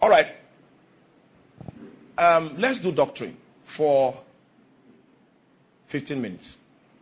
All right. Let's do doctrine for 15 minutes.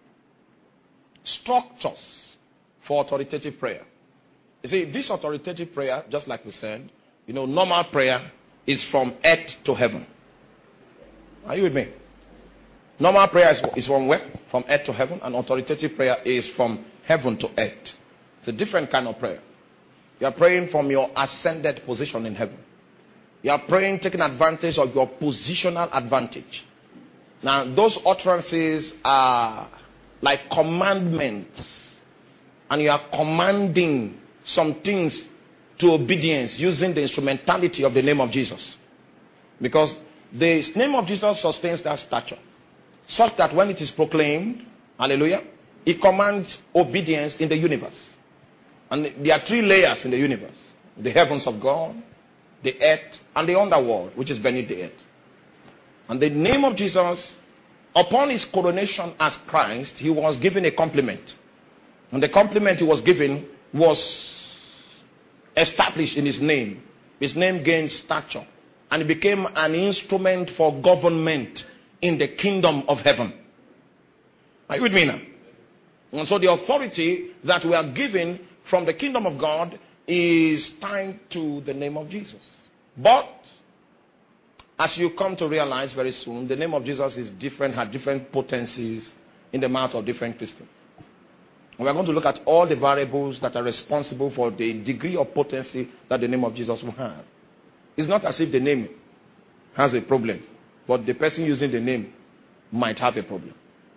Structures for authoritative prayer. You see, this authoritative prayer, just like we said, normal prayer is from earth to heaven. Are you with me? Normal prayer is from where? From earth to heaven. And authoritative prayer is from heaven to earth. It's a different kind of prayer. You are praying from your ascended position in heaven. You are praying taking advantage of your positional advantage. Now, those utterances are like commandments. And you are commanding some things to obedience using the instrumentality of the name of Jesus. Because the name of Jesus sustains that stature. Such that when it is proclaimed, hallelujah, it commands obedience in the universe. And there are 3 layers in the universe. The heavens of God, the earth, and the underworld, which is beneath the earth. And the name of Jesus, upon his coronation as Christ, he was given a compliment. And the compliment he was given was established in his name. His name gained stature. And it became an instrument for government in the kingdom of heaven. Are you with me now? And so the authority that we are given from the kingdom of God is tied to the name of Jesus. But as you come to realize very soon, the name of Jesus is different, had different potencies in the mouth of different Christians. And we are going to look at all the variables that are responsible for the degree of potency that the name of Jesus will have. It's not as if the name has a problem, but the person using the name might have a problem.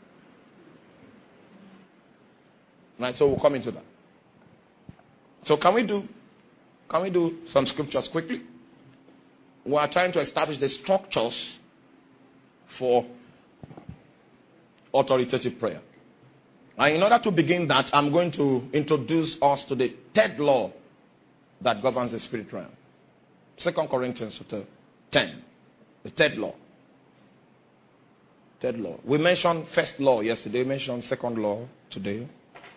Right, so we'll come into that. So can we do some scriptures quickly? We are trying to establish the structures for authoritative prayer. And in order to begin that, I'm going to introduce us to the third law that governs the spirit realm. 2 Corinthians 10. The third law. Third law. We mentioned first law yesterday. We mentioned second law today.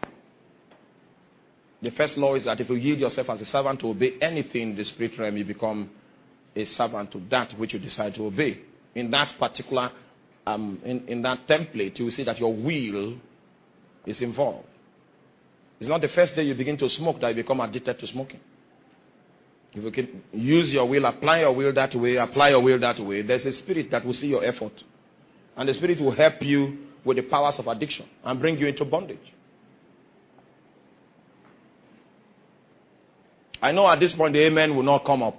The first law is that if you yield yourself as a servant to obey anything in the spirit realm, you become a servant to that which you decide to obey. In that particular, in that template, you will see that your will is involved. It's not the first day you begin to smoke that you become addicted to smoking. If you can use your will, apply your will that way, there's a spirit that will see your effort. And the spirit will help you with the powers of addiction and bring you into bondage. I know at this point the amen will not come up.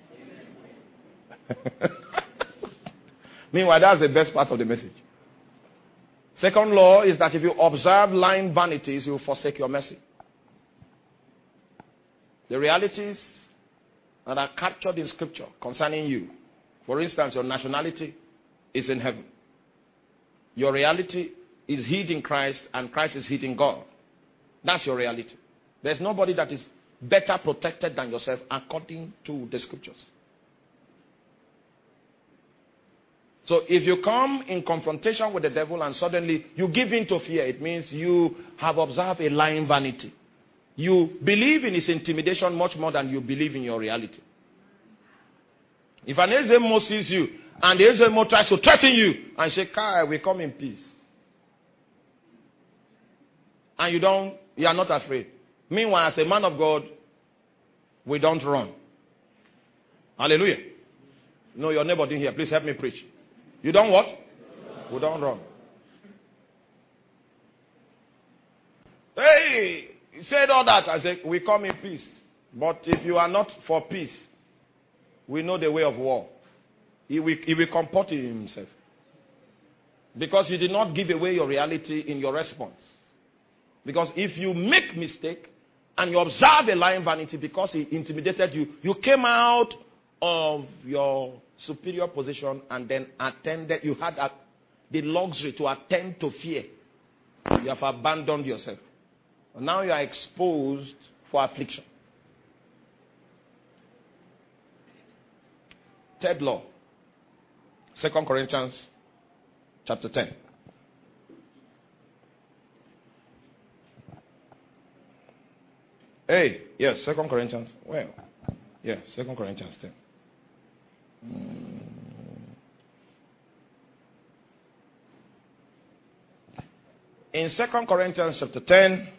Meanwhile, that's the best part of the message. Second law is that if you observe lying vanities, you will forsake your mercy. The realities that are captured in scripture concerning you. For instance, your nationality is in heaven. Your reality is hid in Christ and Christ is hid in God. That's your reality. There's nobody that is better protected than yourself according to the scriptures. So if you come in confrontation with the devil and suddenly you give in to fear, it means you have observed a lying vanity. You believe in his intimidation much more than you believe in your reality. If an Ezemo sees you and the Ezemo tries to threaten you and say, Kai, we come in peace. And you are not afraid. Meanwhile, as a man of God, we don't run. Hallelujah. No, your neighbor didn't hear. Please help me preach. You don't what? We don't run. Hey, he said all that. I said, we come in peace. But if you are not for peace, we know the way of war. He will comport himself. Because you did not give away your reality in your response. Because if you make mistake and you observe a lying vanity because he intimidated you, you came out of your superior position and then attended, you had the luxury to attend to fear. You have abandoned yourself. And now you are exposed for affliction. Third law. 2 Corinthians chapter 10. Hey, yes, 2 Corinthians. Well, yeah, 2 Corinthians 10. In 2 Corinthians chapter 10,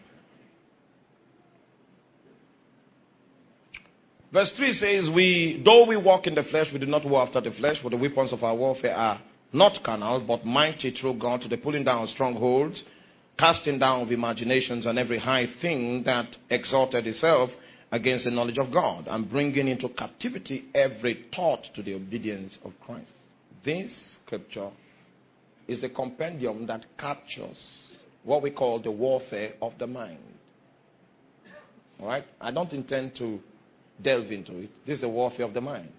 verse 3 says, though we walk in the flesh, we do not war after the flesh, for the weapons of our warfare are not carnal, but mighty through God to the pulling down of strongholds, casting down of imaginations and every high thing that exalted itself against the knowledge of God, and bringing into captivity every thought to the obedience of Christ. This scripture is a compendium that captures what we call the warfare of the mind. All right? I don't intend to delve into it. This is the warfare of the mind.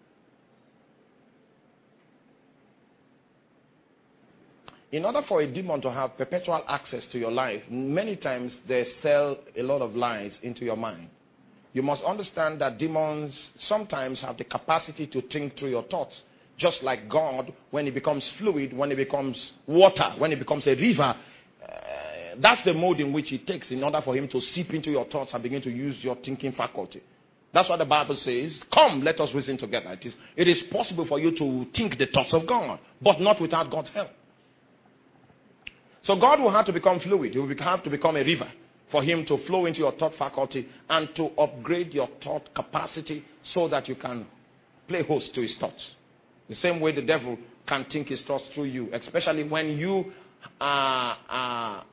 In order for a demon to have perpetual access to your life, many times they sell a lot of lies into your mind. You must understand that demons sometimes have the capacity to think through your thoughts. Just like God, when it becomes fluid, when it becomes water, when it becomes a river, that's the mode in which it takes in order for him to seep into your thoughts and begin to use your thinking faculty. That's what the Bible says. Come, let us reason together. It is possible for you to think the thoughts of God, but not without God's help. So God will have to become fluid. He will have to become a river for him to flow into your thought faculty and to upgrade your thought capacity so that you can play host to his thoughts. The same way the devil can think his thoughts through you, especially when you are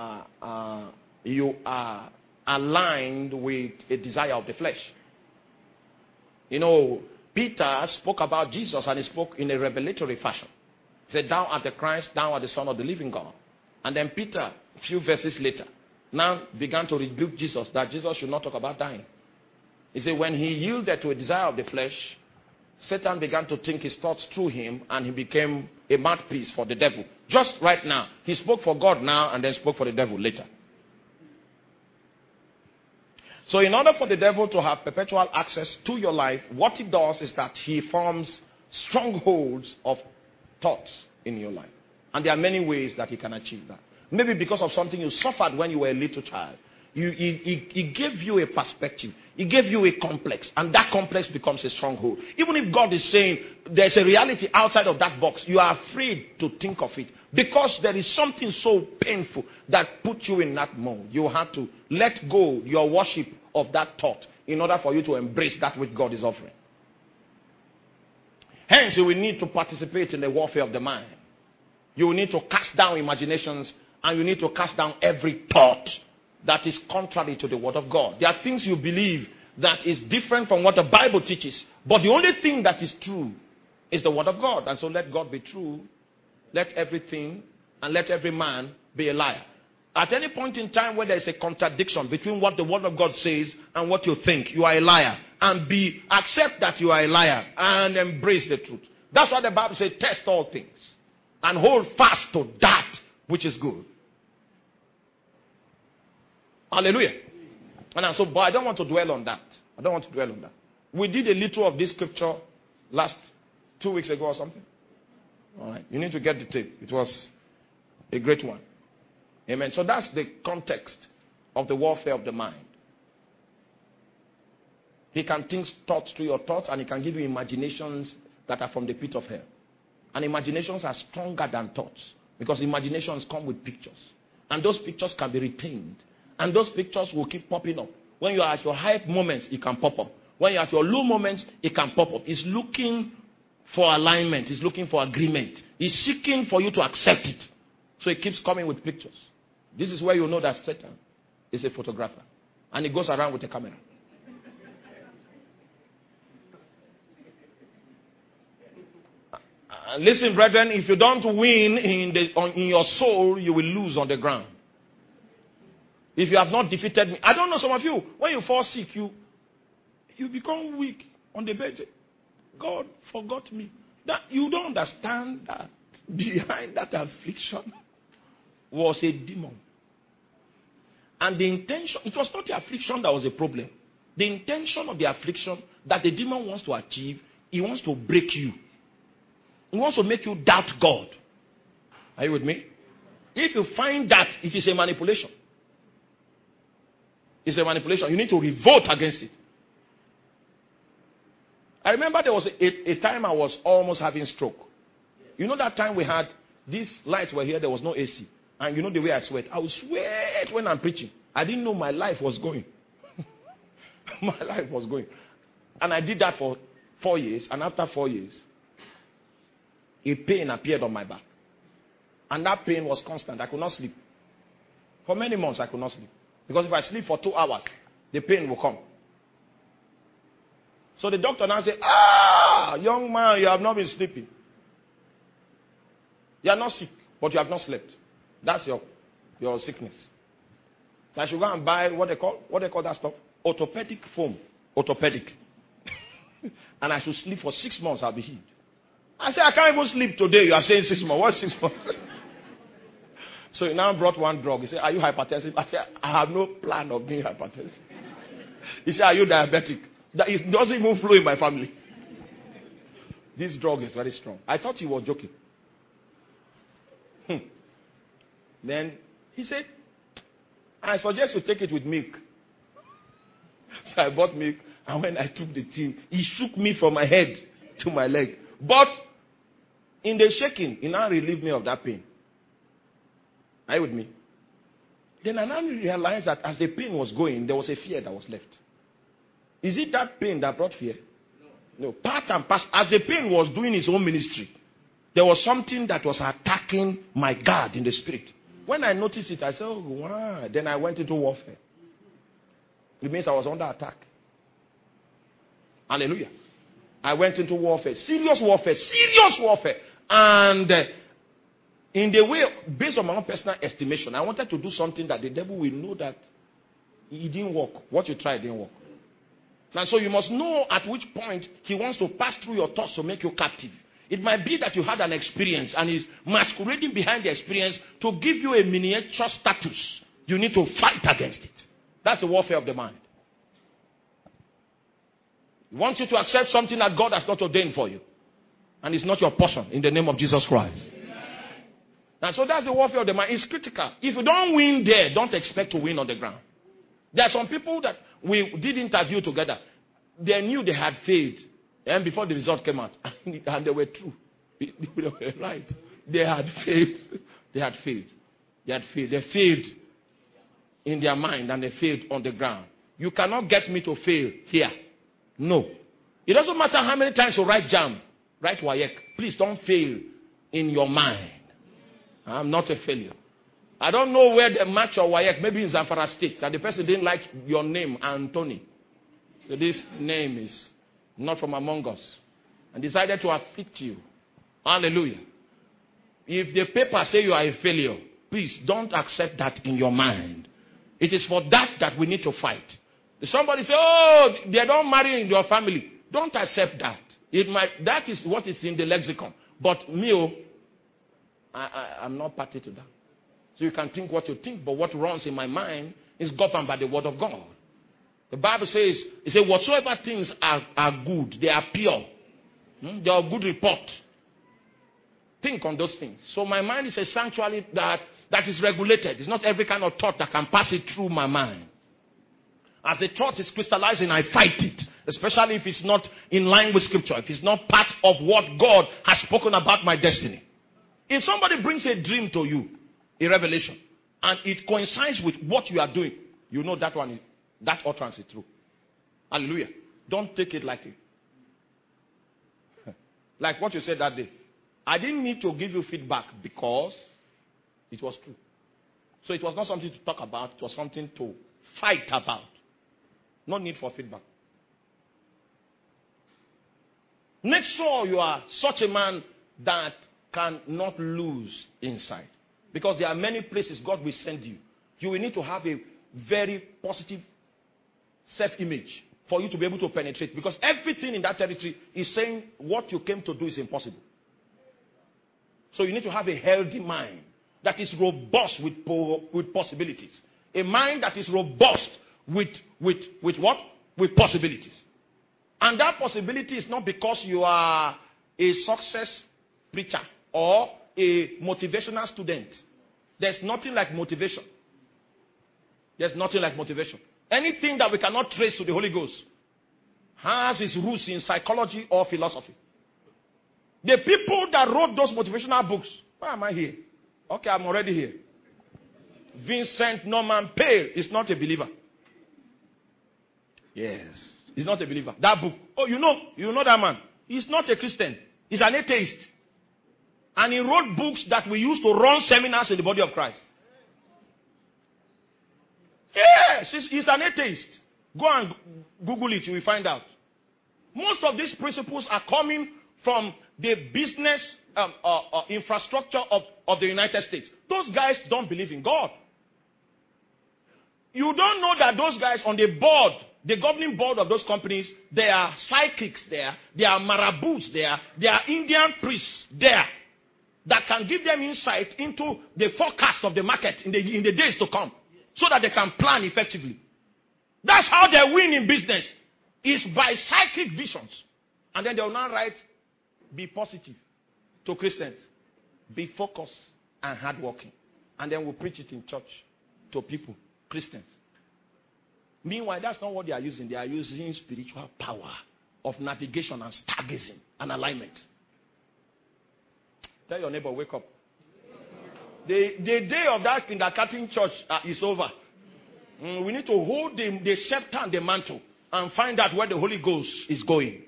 aligned with a desire of the flesh. You know, Peter spoke about Jesus and he spoke in a revelatory fashion. He said, thou art the Christ, thou art the Son of the living God. And then Peter, a few verses later, now began to rebuke Jesus that Jesus should not talk about dying. He said when he yielded to a desire of the flesh, Satan began to think his thoughts through him and he became a mouthpiece for the devil. Just right now. He spoke for God now and then spoke for the devil later. So in order for the devil to have perpetual access to your life, what he does is that he forms strongholds of thoughts in your life. And there are many ways that he can achieve that. Maybe because of something you suffered when you were a little child. He gave you a perspective. He gave you a complex. And that complex becomes a stronghold. Even if God is saying there's a reality outside of that box, you are afraid to think of it. Because there is something so painful that puts you in that mode. You have to let go your worship of that thought in order for you to embrace that which God is offering. Hence, you will need to participate in the warfare of the mind. You will need to cast down imaginations and you need to cast down every thought that is contrary to the word of God. There are things you believe that is different from what the Bible teaches. But the only thing that is true is the word of God. And so let God be true. Let everything and let every man be a liar. At any point in time where there is a contradiction between what the word of God says and what you think, you are a liar. And accept that you are a liar and embrace the truth. That's why the Bible says test all things and hold fast to that which is good. Hallelujah. And so, but I don't want to dwell on that. We did a little of this scripture last 2 weeks ago or something. All right. You need to get the tape. It was a great one. Amen. So that's the context of the warfare of the mind. He can think thoughts through your thoughts and he can give you imaginations that are from the pit of hell. And imaginations are stronger than thoughts because imaginations come with pictures. And those pictures can be retained. And those pictures will keep popping up. When you are at your high moments, it can pop up. When you are at your low moments, it can pop up. It's looking for alignment. It's looking for agreement. It's seeking for you to accept it. So it keeps coming with pictures. This is where you know that Satan is a photographer. And he goes around with a camera. Listen, brethren, if you don't win in your soul, you will lose on the ground. If you have not defeated me. I don't know some of you. When you fall sick, you become weak on the bed. God forgot me. That you don't understand that behind that affliction was a demon. And the intention, it was not the affliction that was a problem. The intention of the affliction that the demon wants to achieve, he wants to break you. He wants to make you doubt God. Are you with me? If you find that it is a manipulation, it's a manipulation. You need to revolt against it. I remember there was a time I was almost having stroke. You know that time we had, these lights were here, there was no AC. And you know the way I sweat. I would sweat when I'm preaching. I didn't know my life was going. My life was going. And I did that for 4 years. And after 4 years, a pain appeared on my back. And that pain was constant. I could not sleep. For many months, I could not sleep. Because if I sleep for 2 hours, the pain will come. So the doctor now said, young man, you have not been sleeping. You are not sick, but you have not slept. That's your sickness. So I should go and buy what they call that stuff? Orthopedic foam. Orthopedic. And I should sleep for 6 months, I'll be healed. I said, I can't even sleep today. You are saying 6 months. What's 6 months? So he now brought one drug. He said, are you hypertensive? I said, I have no plan of being hypertensive. He said, are you diabetic? It doesn't even flow in my family. This drug is very strong. I thought he was joking. Then he said, I suggest you take it with milk. So I bought milk, and when I took the thing, he shook me from my head to my leg. But in the shaking, he now relieved me of that pain. Are you with me? Then I now realized that as the pain was going, there was a fear that was left. Is it that pain that brought fear? No. Part and parcel. As the pain was doing its own ministry, there was something that was attacking my guard in the spirit. When I noticed it, I said, oh, wow. Then I went into warfare. It means I was under attack. Hallelujah. I went into warfare. Serious warfare. Serious warfare. And in the way, based on my own personal estimation, I wanted to do something that the devil will know that it didn't work. What you tried didn't work. And so you must know at which point he wants to pass through your thoughts to make you captive. It might be that you had an experience and is masquerading behind the experience to give you a miniature status. You need to fight against it. That's the warfare of the mind. He wants you to accept something that God has not ordained for you. And it's not your portion in the name of Jesus Christ. And so that's the warfare of the mind. It's critical. If you don't win there, don't expect to win on the ground. There are some people that we did interview together. They knew they had failed. And before the result came out. And they were true. They were right. They had failed. They had failed. They had failed. They failed in their mind and they failed on the ground. You cannot get me to fail here. No. It doesn't matter how many times you write JAMB, write WAEC. Please don't fail in your mind. I'm not a failure. I don't know where they match your WAEC. Maybe in Zamfara State. And the person didn't like your name, Anthony. So this name is not from among us. And decided to afflict you. Hallelujah. If the paper say you are a failure, please don't accept that in your mind. It is for that we need to fight. If somebody say, oh, they don't marry in your family. Don't accept that. That is what is in the lexicon. But me, I'm not party to that. So you can think what you think, but what runs in my mind is governed by the word of God. The Bible says, it says, whatsoever things are good, they are pure. They are good report. Think on those things. So my mind is a sanctuary that is regulated. It's not every kind of thought that can pass it through my mind. As the thought is crystallizing, I fight it. Especially if it's not in line with scripture. If it's not part of what God has spoken about my destiny. If somebody brings a dream to you, a revelation, and it coincides with what you are doing, you know that utterance is true. Hallelujah. Don't take it lightly. Like what you said that day. I didn't need to give you feedback because it was true. So it was not something to talk about. It was something to fight about. No need for feedback. Make sure you are such a man that cannot lose inside. Because there are many places God will send you. You will need to have a very positive self-image for you to be able to penetrate. Because everything in that territory is saying what you came to do is impossible. So you need to have a healthy mind that is robust with possibilities. A mind that is robust with what? With possibilities. And that possibility is not because you are a success preacher or a motivational student. There's nothing like motivation. There's nothing like motivation. Anything that we cannot trace to the Holy Ghost has its roots in psychology or philosophy. The people that wrote those motivational books, why am I here? Okay, I'm already here. Vincent Norman Peale is not a believer. Yes, he's not a believer. That book, oh, you know that man. He's not a Christian. He's an atheist. And he wrote books that we use to run seminars in the body of Christ. Yes, he's an atheist. Go and Google it, you will find out. Most of these principles are coming from the business infrastructure of the United States. Those guys don't believe in God. You don't know that those guys on the board, the governing board of those companies, there are psychics there, there are marabouts there, there are Indian priests there that can give them insight into the forecast of the market in the days to come so that they can plan effectively. That's how they win in business, is by psychic visions. And then they will now write, be positive to Christians, be focused and hardworking. And then we'll preach it in church to people, Christians. Meanwhile, that's not what they are using. They are using spiritual power of navigation and stargazing and alignment. Tell your neighbor, wake up. The day of that kindergarten church is over. We need to hold the scepter and the mantle and find out where the Holy Ghost is going.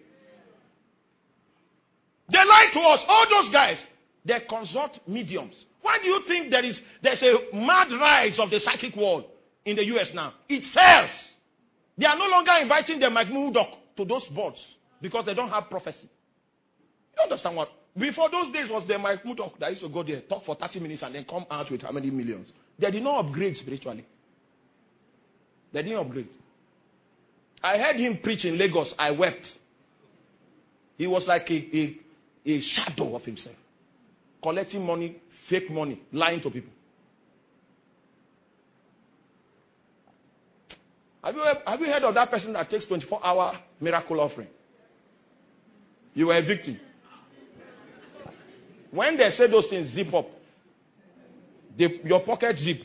They lie to us. All those guys, they consult mediums. Why do you think there's a mad rise of the psychic world in the US now? It sells. They are no longer inviting the Mike Murdoch to those boards because they don't have prophecy. You understand what? Before those days was the Mike Murdoch that used to go there, talk for 30 minutes and then come out with how many millions? They did not upgrade spiritually. They didn't upgrade. I heard him preach in Lagos. I wept. He was like a shadow of himself. Collecting money, fake money, lying to people. Have you heard of that person that takes 24-hour miracle offering? You were a victim. When they say those things, zip up. Your pocket zip.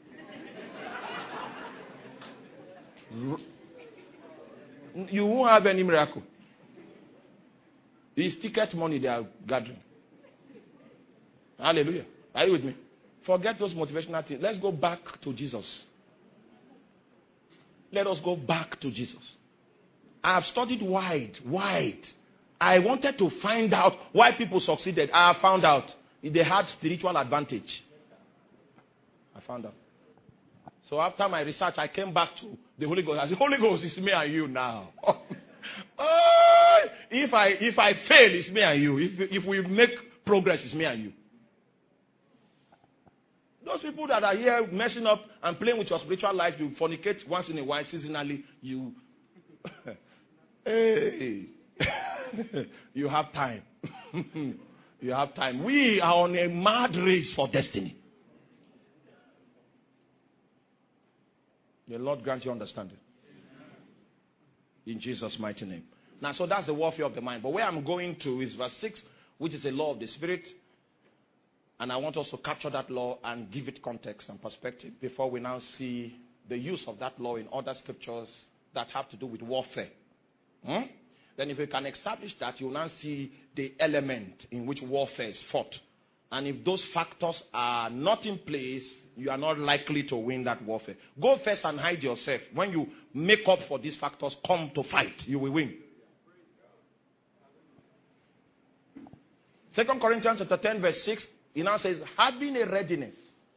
You won't have any miracle. It's ticket money they are gathering. Hallelujah. Are you with me? Forget those motivational things. Let's go back to Jesus. Let us go back to Jesus. I have studied wide. I wanted to find out why people succeeded. I found out they had spiritual advantage. I found out. So after my research, I came back to the Holy Ghost. I said, Holy Ghost, it's me and you now. If I fail, it's me and you. If we make progress, it's me and you. Those people that are here messing up and playing with your spiritual life, you fornicate once in a while, seasonally, you hey. You have time. You have time. We are on a mad race for destiny. The Lord grant you understanding. In Jesus' mighty name. Now, so that's the warfare of the mind. But where I'm going to is verse 6, which is a law of the Spirit. And I want us to capture that law and give it context and perspective before we now see the use of that law in other scriptures that have to do with warfare. Then if we can establish that, you will now see the element in which warfare is fought. And if those factors are not in place, you are not likely to win that warfare. Go first and hide yourself. When you make up for these factors, come to fight, you will win. 2 Corinthians chapter 10 verse 6, it now says, having a readiness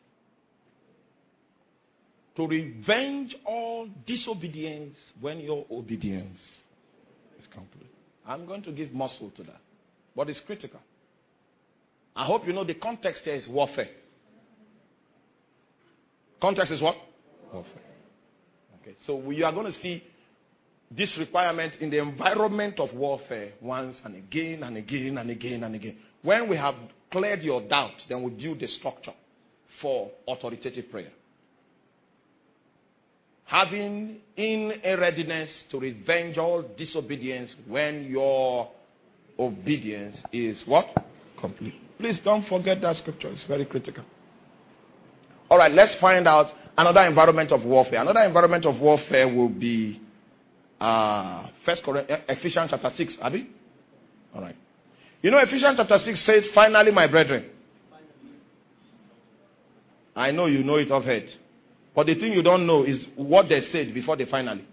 to revenge all disobedience when your obedience is complete. I'm going to give muscle to that. But it's critical. I hope you know the context here is warfare. Context is what? Warfare. Okay, so we are going to see this requirement in the environment of warfare once and again and again and again and again. When we have cleared your doubt, then we build the structure for authoritative prayer. Having in a readiness to revenge all disobedience when your obedience is what? Complete. Please don't forget that scripture. It's very critical. All right, let's find out another environment of warfare. Another environment of warfare will be Ephesians chapter 6, Abi? All right. You know, Ephesians chapter 6 said, finally, my brethren. I know you know it off head. But the thing you don't know is what they said before they finally.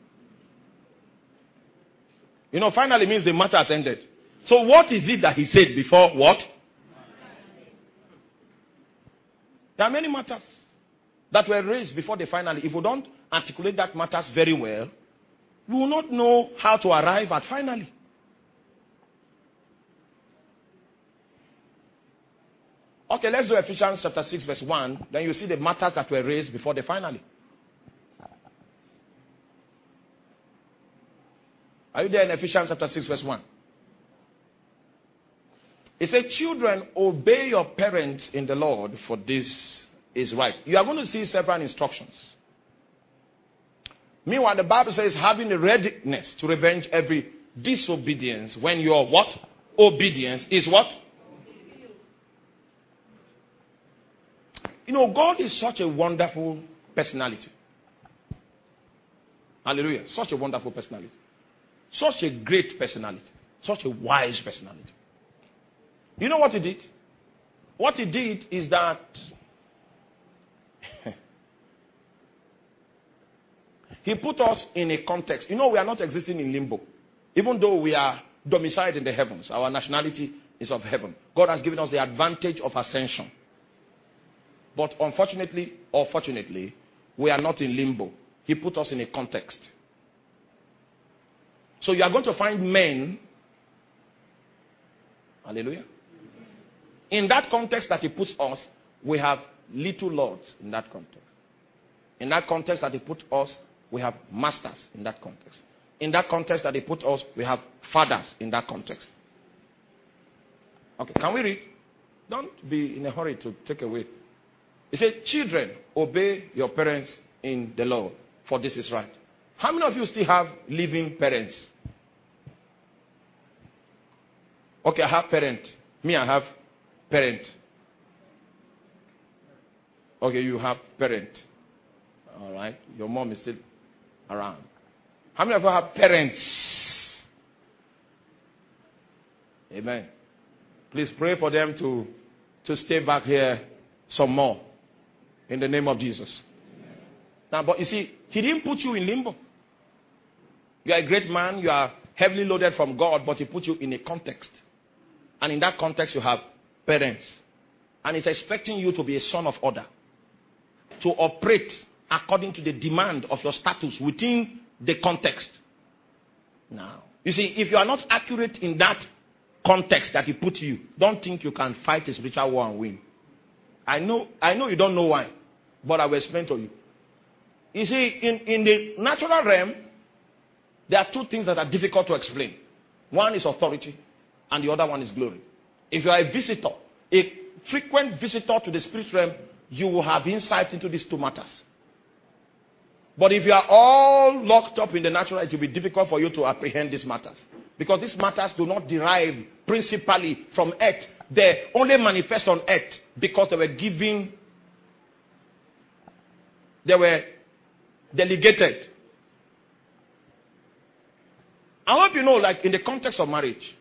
You know, finally means the matter has ended. So what is it that he said before what? There are many matters that were raised before the finally. If we don't articulate that matters very well, we will not know how to arrive at finally. Okay, let's do Ephesians chapter 6 verse 1. Then you see the matters that were raised before the finally. Are you there in Ephesians chapter 6 verse 1? It said, children, obey your parents in the Lord, for this is right. You are going to see several instructions. Meanwhile, the Bible says, having a readiness to revenge every disobedience when your what? Obedience is what? You know, God is such a wonderful personality. Hallelujah. Such a wonderful personality. Such a great personality. Such a wise personality. You know what he did? What he did is that he put us in a context. You know, we are not existing in limbo. Even though we are domiciled in the heavens, our nationality is of heaven. God has given us the advantage of ascension. But unfortunately, or fortunately, we are not in limbo. He put us in a context. So you are going to find men, hallelujah, in that context that he puts us, we have little lords in that context. In that context that he put us, we have masters in that context. In that context that he put us, we have fathers in that context. Okay, can we read? Don't be in a hurry to take away. He said, children, obey your parents in the Lord, for this is right. How many of you still have living parents? Okay, I have parent. Me, I have parent. Okay, you have parent. All right. Your mom is still around. How many of you have parents? Amen. Please pray for them to stay back here some more. In the name of Jesus. Amen. Now, but you see, he didn't put you in limbo. You are a great man. You are heavily loaded from God, but he put you in a context. And in that context, you have parents. And he's expecting you to be a son of order. To operate according to the demand of your status within the context. Now, you see, if you are not accurate in that context that he put you, don't think you can fight a spiritual war and win. I know you don't know why, but I will explain to you. You see, in the natural realm, there are two things that are difficult to explain. One is authority, and the other one is glory. If you are a visitor, a frequent visitor to the spirit realm, you will have insight into these two matters. But if you are all locked up in the natural, it will be difficult for you to apprehend these matters. Because these matters do not derive principally from earth. They only manifest on earth because they were given, they were delegated. I hope you know, like in the context of marriage.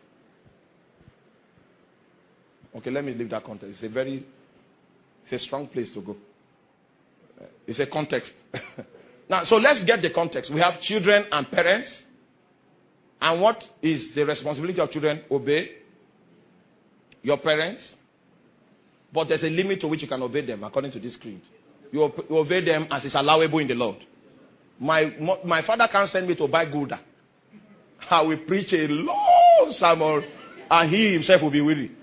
Okay, let me leave that context. It's a strong place to go. It's a context. Now, so let's get the context. We have children and parents. And what is the responsibility of children? Obey your parents. But there's a limit to which you can obey them according to this creed. You obey them as is allowable in the Lord. My father can't send me to buy Gouda. I will preach a long sermon and he himself will be weary.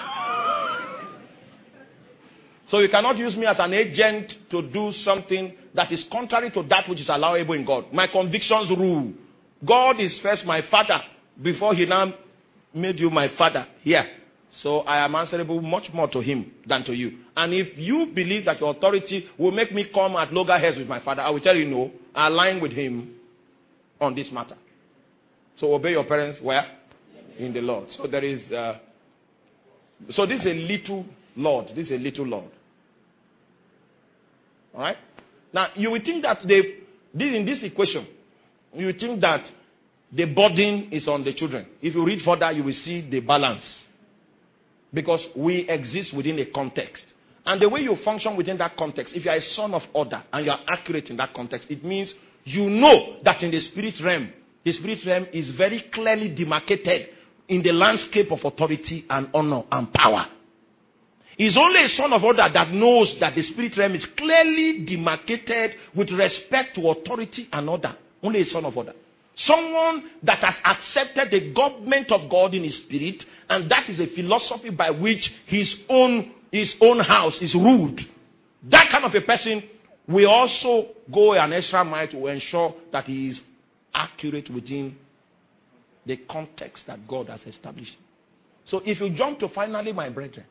So you cannot use me as an agent to do something that is contrary to that which is allowable in God. My convictions rule. God is first my father before he now made you my father here. So I am answerable much more to him than to you. And if you believe that your authority will make me come at loggerheads with my father, I will tell you no. I align with him on this matter. So obey your parents where? In the Lord. So there is, so this is a little Lord. This is a little Lord. All right? Now, you will think that in this equation, you will think that the burden is on the children. If you read further, you will see the balance. Because we exist within a context. And the way you function within that context, if you are a son of order and you are accurate in that context, it means you know that in the spirit realm is very clearly demarcated in the landscape of authority and honor and power. It's only a son of order that knows that the spirit realm is clearly demarcated with respect to authority and order. Only a son of order. Someone that has accepted the government of God in his spirit, and that is a philosophy by which his own house is ruled. That kind of a person will also go an extra mile to ensure that he is accurate within the context that God has established. So if you jump to finally, my brethren,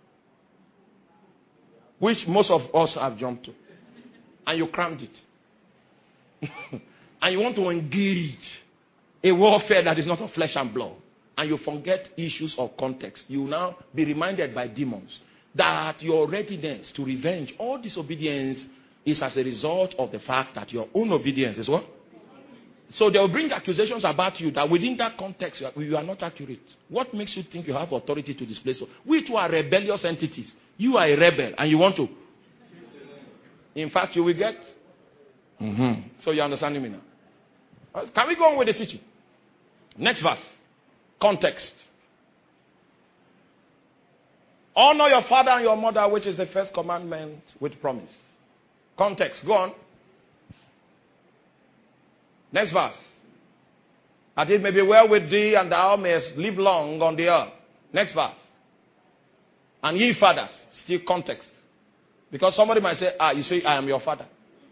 which most of us have jumped to, and you crammed it, and you want to engage a warfare that is not of flesh and blood, and you forget issues of context, you will now be reminded by demons that your readiness to revenge all disobedience is as a result of the fact that your own obedience is what? So they will bring accusations about you that within that context you are not accurate. What makes you think you have authority to display so? We two are rebellious entities. You are a rebel and you want to. In fact, you will get. So you understand me now? Can we go on with the teaching? Next verse. Context. Honor your father and your mother, which is the first commandment with promise. Context. Go on. Next verse. That it may be well with thee and thou mayest live long on the earth. Next verse. And ye fathers. Still context. Because somebody might say, you say, I am your father.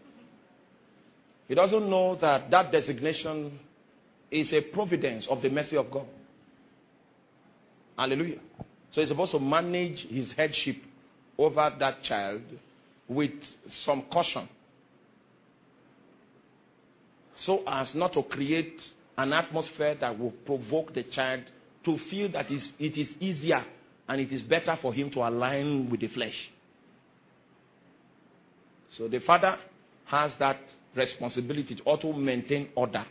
He doesn't know that that designation is a providence of the mercy of God. Hallelujah. So he's supposed to manage his headship over that child with some caution, so as not to create an atmosphere that will provoke the child to feel that it is easier and it is better for him to align with the flesh. So the father has that responsibility to also maintain order.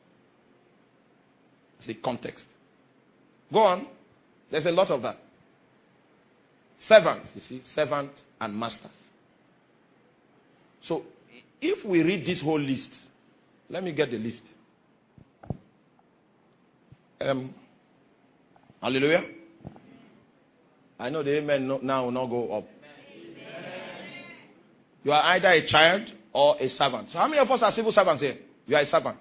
It's a context. Go on. There's a lot of that. Servants, you see, servant and masters. So if we read this whole list, let me get the list. Hallelujah. I know the amen now will not go up. Amen. You are either a child or a servant. So how many of us are civil servants here? You are a servant.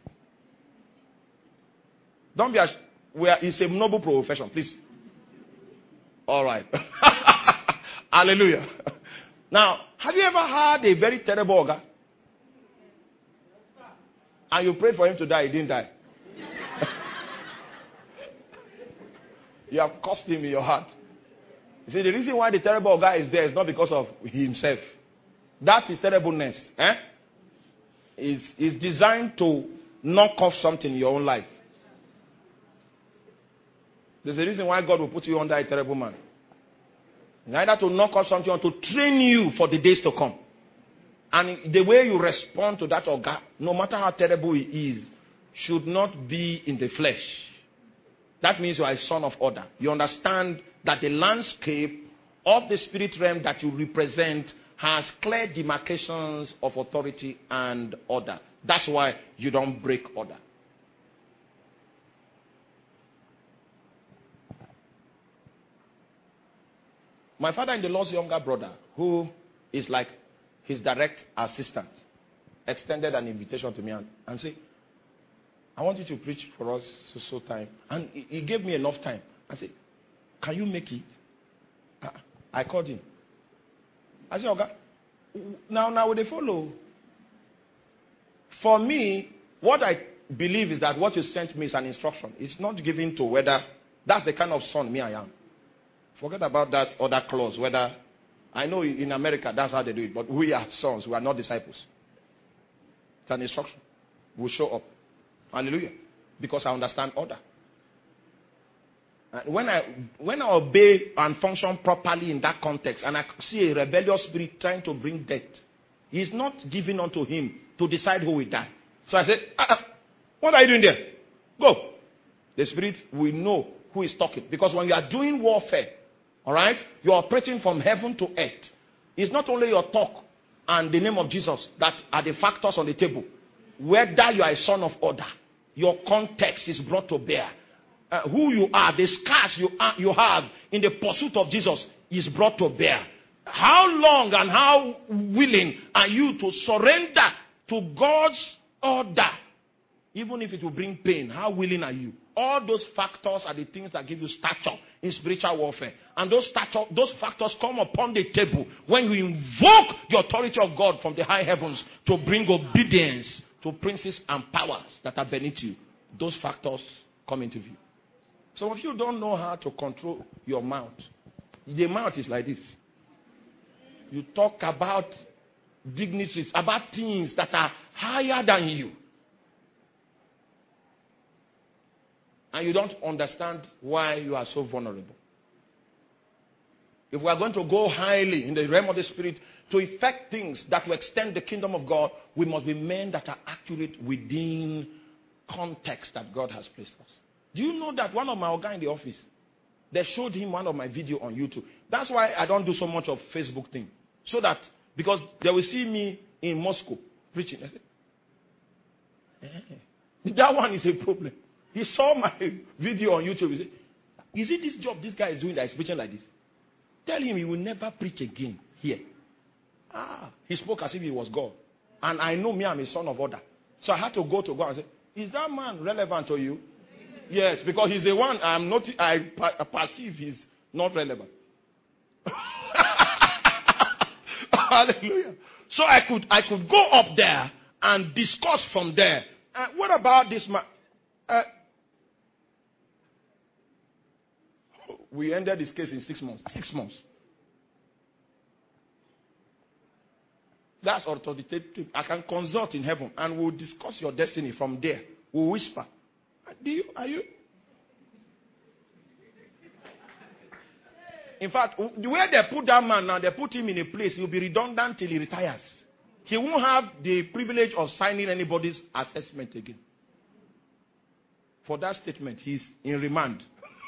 Don't be it's a noble profession, please. All right. Hallelujah. Now, have you ever had a very terrible ogre? And you prayed for him to die, he didn't die. You have cursed him in your heart. You see, the reason why the terrible guy is there is not because of himself. That is terribleness. Is designed to knock off something in your own life. There's a reason why God will put you under a terrible man. Either to knock off something or to train you for the days to come. And the way you respond to that ogre, no matter how terrible he is, should not be in the flesh. That means you are a son of order. You understand that the landscape of the spirit realm that you represent has clear demarcations of authority and order. That's why you don't break order. My father-in-law's younger brother, who is like his direct assistant, extended an invitation to me and said, I want you to preach for us so time. And he gave me enough time. I said, can you make it? I called him. I said, okay, now will they follow? For me, what I believe is that what you sent me is an instruction. It's not given to whether that's the kind of son me I am. Forget about that other clause, whether, I know in America that's how they do it, but we are sons, we are not disciples. It's an instruction. We'll show up. Hallelujah. Because I understand order. And when I obey and function properly in that context, and I see a rebellious spirit trying to bring death, it's not given unto him to decide who will die. So I said, what are you doing there? Go. The Spirit will know who is talking. Because when you are doing warfare, all right, you are operating from heaven to earth. It's not only your talk and the name of Jesus that are the factors on the table. Whether you are a son of order, your context is brought to bear. Who you are, the scars you have in the pursuit of Jesus is brought to bear. How long and how willing are you to surrender to God's order? Even if it will bring pain, how willing are you? All those factors are the things that give you stature in spiritual warfare. And those factors come upon the table when you invoke the authority of God from the high heavens to bring obedience to princes and powers that are beneath you. Those factors come into view. Some of you don't know how to control your mouth. The mouth is like this. You talk about dignitaries, about things that are higher than you. And you don't understand why you are so vulnerable. If we are going to go highly in the realm of the Spirit to effect things that will extend the kingdom of God, we must be men that are accurate within context that God has placed us. Do you know that one of my guys in the office, they showed him one of my video on YouTube. That's why I don't do so much of Facebook thing. So that, because they will see me in Moscow preaching. I said, that one is a problem. He saw my video on YouTube. He said, is it this job this guy is doing that is preaching like this? Tell him he will never preach again here. He spoke as if he was God. And I know me, I'm a son of order. So I had to go to God and say, is that man relevant to you? Yes, because he's the one I perceive he's not relevant. Hallelujah. So I could go up there and discuss from there. What about this man? We ended this case in 6 months. 6 months. That's authoritative. I can consult in heaven and we'll discuss your destiny from there. We'll whisper. Are you? In fact, the way they put that man now, they put him in a place, he'll be redundant till he retires. He won't have the privilege of signing anybody's assessment again. For that statement, he's in remand.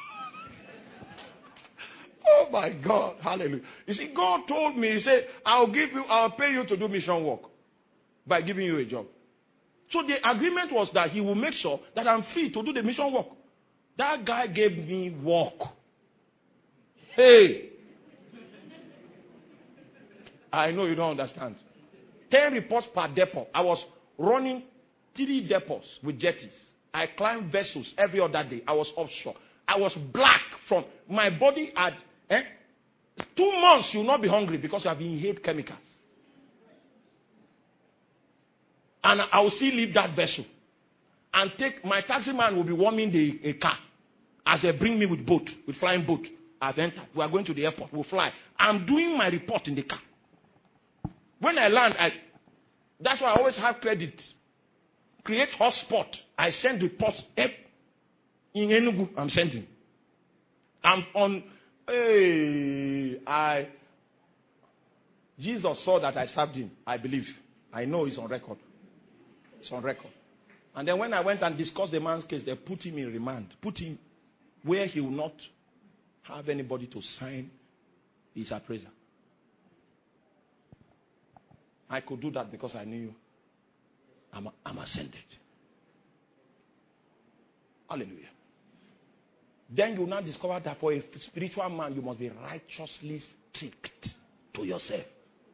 Oh my God, hallelujah. You see, God told me, he said, I'll pay you to do mission work by giving you a job. So the agreement was that he will make sure that I'm free to do the mission work. That guy gave me work. Hey. I know you don't understand. 10 reports per depot. I was running 3 depots with jetties. I climbed vessels every other day. I was offshore. I was black from my body had 2 months you will not be hungry because you have inhaled chemicals. And I will still leave that vessel. And my taxi man will be warming a car as they bring me with flying boat. I've entered. We are going to the airport. We'll fly. I'm doing my report in the car. When I land, that's why I always have credit. Create hotspot. I send reports in Enugu. I'm sending. I'm on. Jesus saw that I served him. I believe. I know it's on record. It's on record. And then when I went and discussed the man's case, they put him in remand. Put him where he will not have anybody to sign his appraisal. I could do that because I knew I'm ascended. Hallelujah. Then you now discover that for a spiritual man, you must be righteously strict to yourself.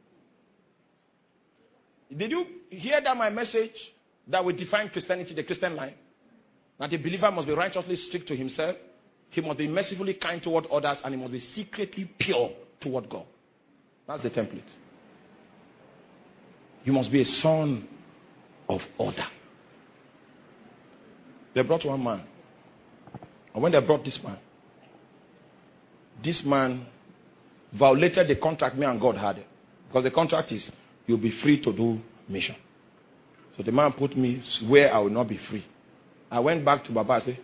Did you hear that my message that will define Christianity, the Christian life? That a believer must be righteously strict to himself. He must be mercifully kind toward others, and he must be secretly pure toward God. That's the template. You must be a son of order. They brought one man. And when they brought this man violated the contract me and God had. Because the contract is, you'll be free to do mission. So the man put me where I will not be free. I went back to Baba and said,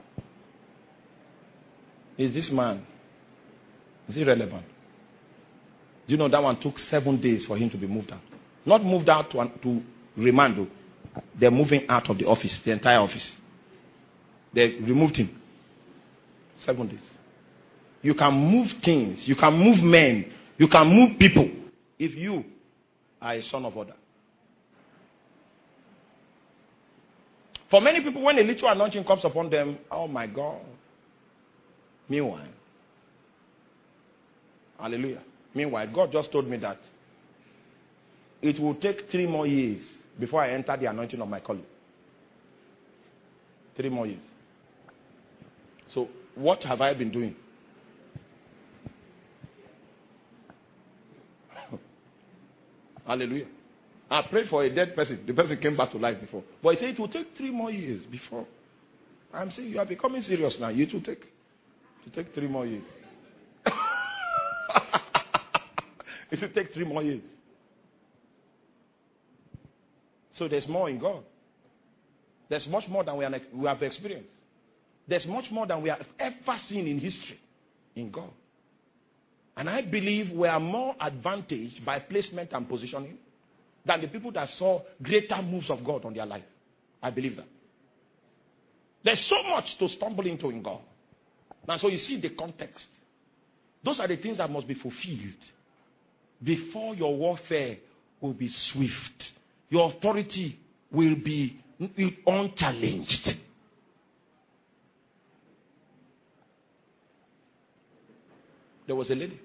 is this man, is he relevant? Do you know that one took 7 days for him to be moved out? Not moved out to remand. They're moving out of the office, the entire office. They removed him. 7 days. You can move things. You can move men. You can move people. If you are a son of order. For many people, when a little anointing comes upon them, oh my God. Meanwhile, hallelujah. Meanwhile, God just told me that it will take 3 more years before I enter the anointing of my calling. 3 more years. So, what have I been doing? Hallelujah. I prayed for a dead person. The person came back to life before. But he said it will take 3 more years before. I'm saying you are becoming serious now. It will take 3 more years. It will take 3 more years. So there's more in God. There's much more than we have experienced. There's much more than we have ever seen in history in God. And I believe we are more advantaged by placement and positioning than the people that saw greater moves of God on their life. I believe that. There's so much to stumble into in God. Now, so you see the context. Those are the things that must be fulfilled before your warfare will be swift. Your authority will be unchallenged. There was a lady.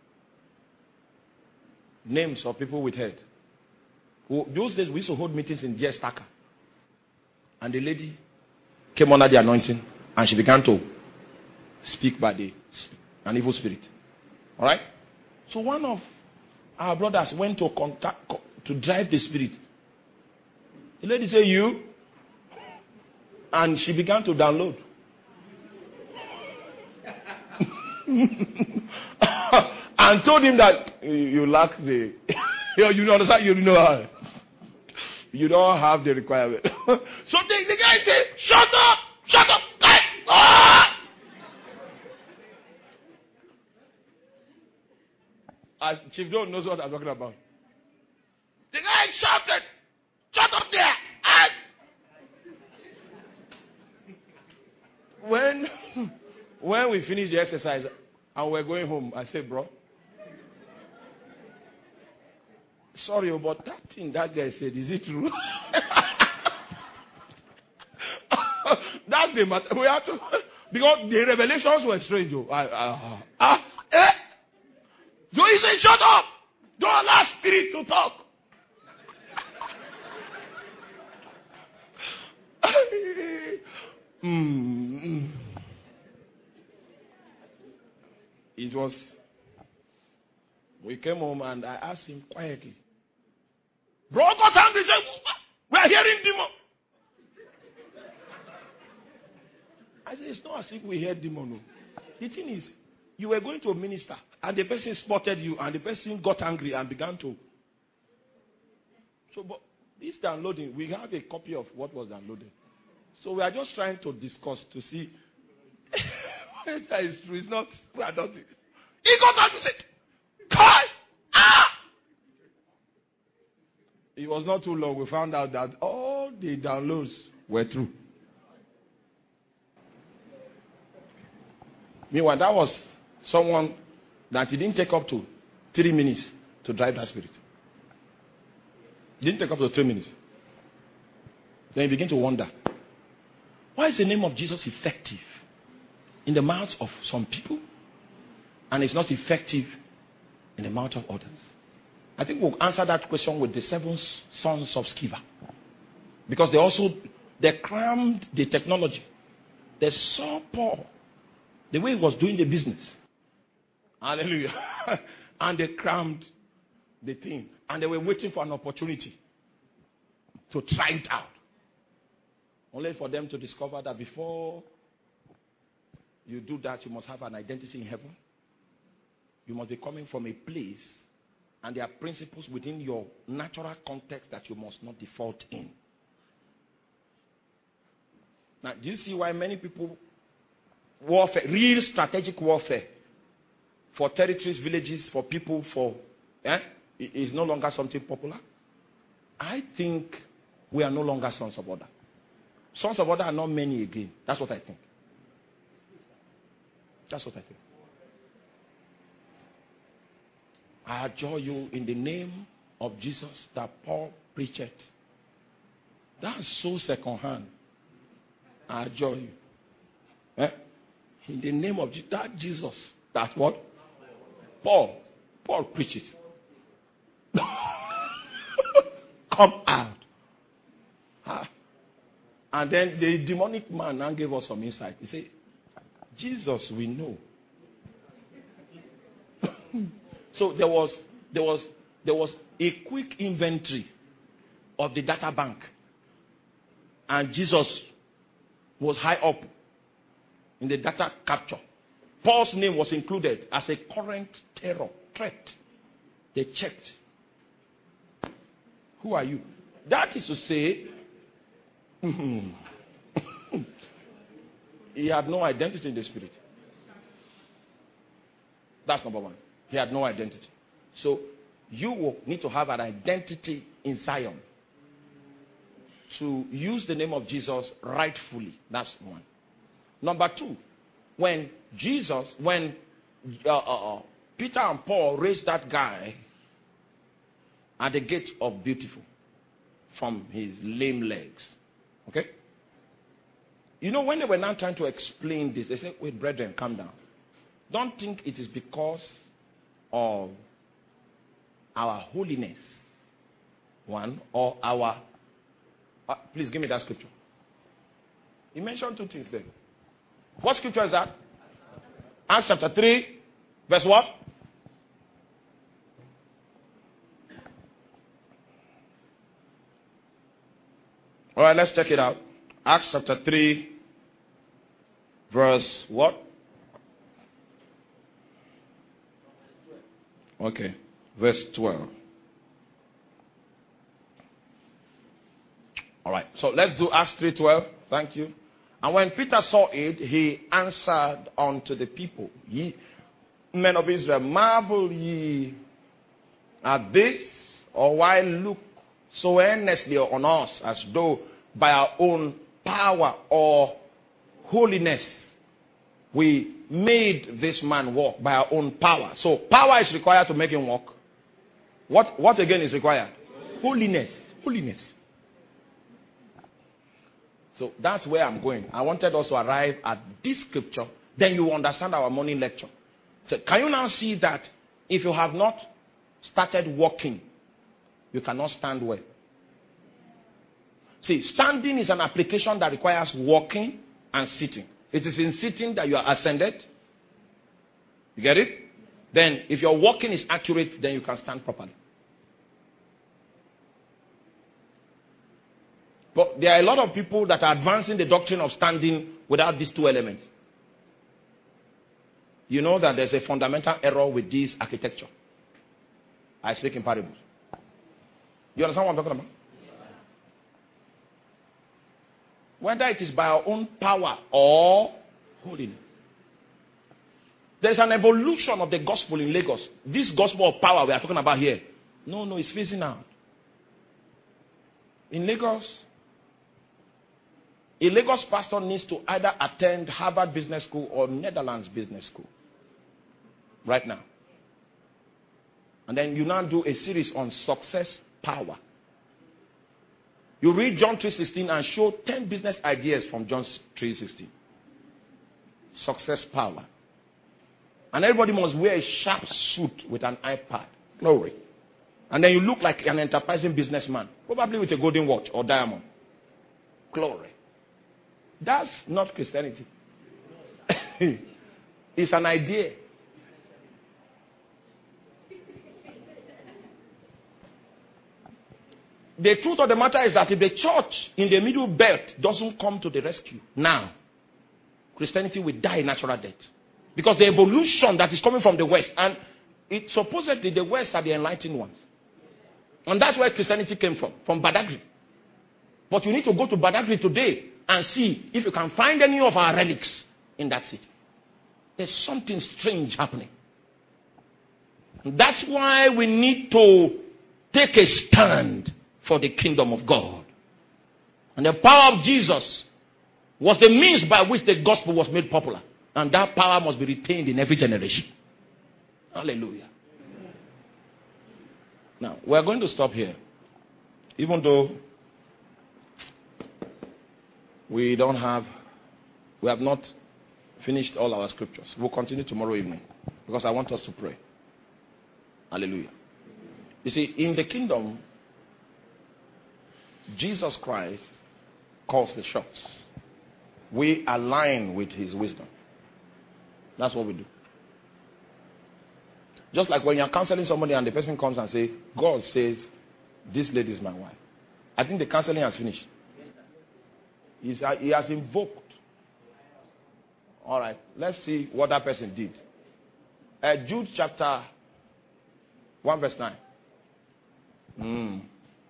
Names of people with head. Those days we used to hold meetings in Jestaka. And the lady came under the anointing and she began to speak by an evil spirit. Alright? So one of our brothers went to drive the spirit. The lady said, you? And she began to download. And told him that you lack the you understand, you know you don't have the requirement. So the guy said, shut up, guys. Chief John knows what I'm talking about. The guy shouted, shut up there. And when we finished the exercise and we're going home, I said, bro, sorry, but that thing that guy said, is it true? That's the matter. We have to, because the revelations were strange. So he said, shut up. Don't allow spirit to talk. It was, we came home and I asked him quietly. Bro got angry. Said, we are hearing demon. I said, it's not as if we hear demon. No. The thing is, you were going to minister and the person spotted you and the person got angry and began to. So, but this downloading, we have a copy of what was downloaded. So we are just trying to discuss to see whether that is true. It's not. We are not. He got angry and said, "Kai, It was not too long. We found out that all the downloads were true. Meanwhile, that was someone that it didn't take up to 3 minutes to drive that spirit. It didn't take up to 3 minutes. Then you begin to wonder, why is the name of Jesus effective in the mouths of some people and it's not effective in the mouth of others? I think we'll answer that question with the 7 sons of Sceva. Because they crammed the technology. They saw Paul, the way he was doing the business. Hallelujah. And they crammed the thing. And they were waiting for an opportunity to try it out. Only for them to discover that before you do that, you must have an identity in heaven. You must be coming from a place, and there are principles within your natural context that you must not default in. Now, do you see why many people warfare, real strategic warfare for territories, villages, for people, is no longer something popular? I think we are no longer sons of order. Sons of order are not many again. That's what I think. That's what I think. I adjure you in the name of Jesus that Paul preached. That's so second-hand. I adjure you. In the name of that Jesus, that what? Paul preaches. Come out. And then the demonic man now gave us some insight. He said, Jesus we know. So there was a quick inventory of the data bank. And Jesus was high up in the data capture. Paul's name was included as a current threat. They checked. Who are you? That is to say, he had no identity in the spirit. That's number one. He had no identity. So you will need to have an identity in Zion to use the name of Jesus rightfully. That's one. Number two, when Peter and Paul raised that guy at the gate of Beautiful from his lame legs. Okay? You know, when they were now trying to explain this, they said, wait, brethren, calm down. Don't think it is because of our holiness, one, or our... please give me that scripture. He mentioned two things there. What scripture is that? Acts chapter 3, verse what? All right, let's check it out. Acts chapter 3, verse what? Okay, verse 12. All right, so let's do Acts 3:12. Thank you. And when Peter saw it, he answered unto the people, ye men of Israel, marvel ye at this, or why look so earnestly on us, as though by our own power or holiness we made this man walk by our own power. So power is required to make him walk. What again is required? Holiness. Holiness. So that's where I'm going. I wanted us to arrive at this scripture. Then you understand our morning lecture. So can you now see that if you have not started walking, you cannot stand well? See, standing is an application that requires walking and sitting. It is in sitting that you are ascended. You get it? Then if your walking is accurate, then you can stand properly. But there are a lot of people that are advancing the doctrine of standing without these two elements. You know that there's a fundamental error with this architecture. I speak in parables. You understand what I'm talking about? Whether it is by our own power or holiness. There's an evolution of the gospel in Lagos. This gospel of power we are talking about here. No, it's phasing out. In Lagos, a Lagos pastor needs to either attend Harvard Business School or Netherlands Business School. Right now. And then you now do a series on success power. You read John 3:16 and show 10 business ideas from John 3:16. Success power. And everybody must wear a sharp suit with an iPad. Glory. And then you look like an enterprising businessman. Probably with a golden watch or diamond. Glory. That's not Christianity. It's an idea. The truth of the matter is that if the church in the middle belt doesn't come to the rescue now, Christianity will die a natural death. Because the evolution that is coming from the West, and it supposedly the West are the enlightened ones. And that's where Christianity came from Badagry. But you need to go to Badagry today and see if you can find any of our relics in that city. There's something strange happening. And that's why we need to take a stand for the kingdom of God. And the power of Jesus was the means by which the gospel was made popular. And that power must be retained in every generation. Hallelujah. Now, we're going to stop here. Even though we have not finished all our scriptures. We'll continue tomorrow evening because I want us to pray. Hallelujah. You see, in the kingdom, Jesus Christ calls the shots. We align with his wisdom. That's what we do. Just like when you're counseling somebody and the person comes and says, God says, this lady is my wife. I think the counseling has finished. He has invoked. All right, let's see what that person did. Jude chapter 1 verse 9.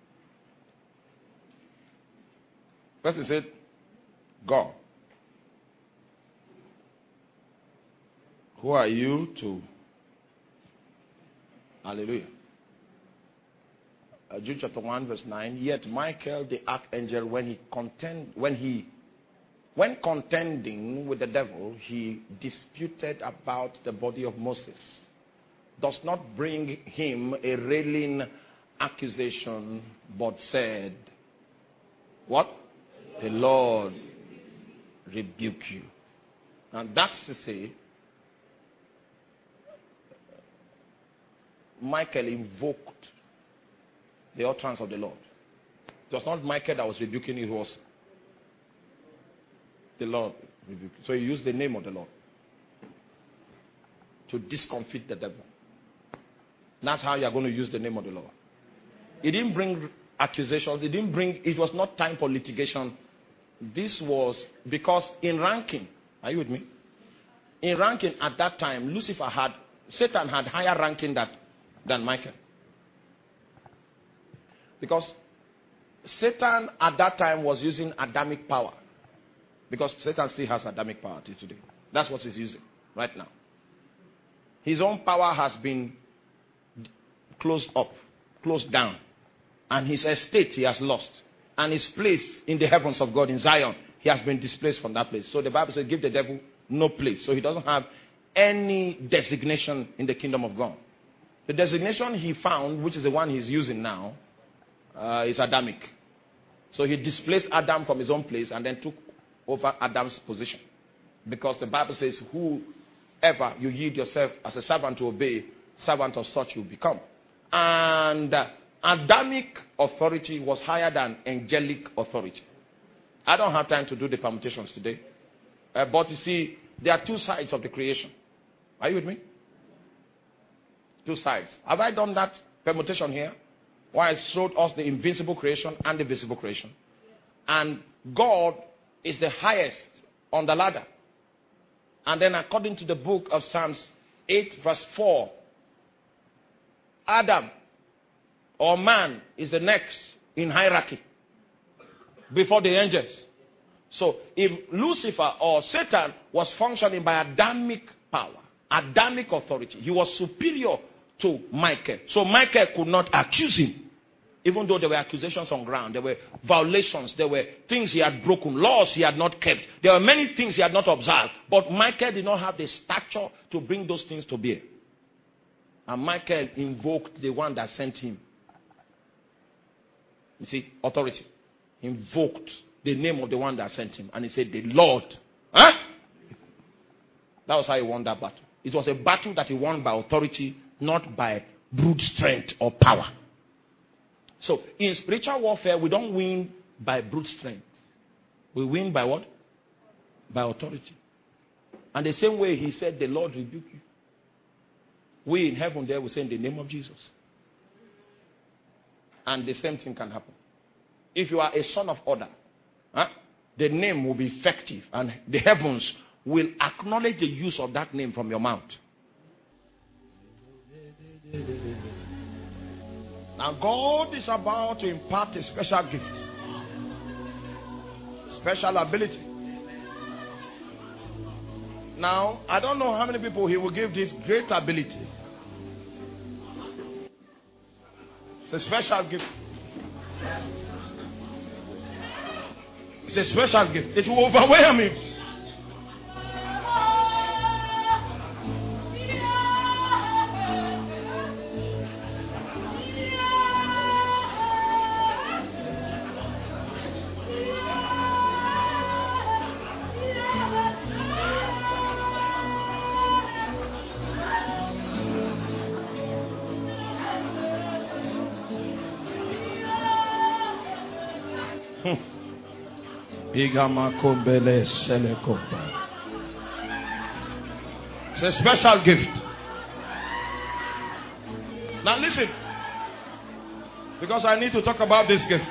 Person said, God, who are you to? Hallelujah. Jude chapter 1 verse 9. Yet Michael the archangel, when contending with the devil, he disputed about the body of Moses, does not bring him a railing accusation, but said, what? The Lord rebuke you. And that's to say, Michael invoked the utterance of the Lord. It was not Michael that was rebuking, it was the Lord rebuking. So he used the name of the Lord to discomfit the devil. That's how you are going to use the name of the Lord. He didn't bring accusations. It was not time for litigation. This was because in ranking, are you with me? In ranking at that time, Satan had higher ranking than Michael. Because Satan at that time was using Adamic power. Because Satan still has Adamic power till today. That's what he's using right now. His own power has been closed down. And his estate he has lost. And his place in the heavens of God in Zion, he has been displaced from that place. So the Bible says, give the devil no place. So he doesn't have any designation in the kingdom of God. The designation he found, which is the one he's using now, is Adamic. So he displaced Adam from his own place and then took over Adam's position. Because the Bible says, whoever you yield yourself as a servant to obey, servant of such you become. And Adamic authority was higher than angelic authority. I don't have time to do the permutations today. But you see, there are two sides of the creation. Are you with me? Two sides. Have I done that permutation here? Where I showed us the invincible creation and the visible creation. And God is the highest on the ladder. And then according to the book of Psalms 8 verse 4, Adam or man is the next in hierarchy before the angels. So if Lucifer or Satan was functioning by Adamic power, Adamic authority, he was superior to Michael. So Michael could not accuse him. Even though there were accusations on ground, there were violations, there were things he had broken, laws he had not kept. There were many things he had not observed. But Michael did not have the stature to bring those things to bear. And Michael invoked the one that sent him. You see, authority. Invoked the name of the one that sent him. And he said, the Lord. Huh? That was how he won that battle. It was a battle that he won by authority, not by brute strength or power. So, in spiritual warfare, we don't win by brute strength. We win by what? By authority. And the same way he said, the Lord rebuke you. We in heaven there will say in the name of Jesus. And the same thing can happen. If you are a son of order, the name will be effective. And the heavens will acknowledge the use of that name from your mouth. Now God is about to impart a special gift. Special ability. Now, I don't know how many people he will give this great ability. It's a special gift. It's a special gift. It will overwhelm him. It's a special gift. Now listen, because I need to talk about this gift.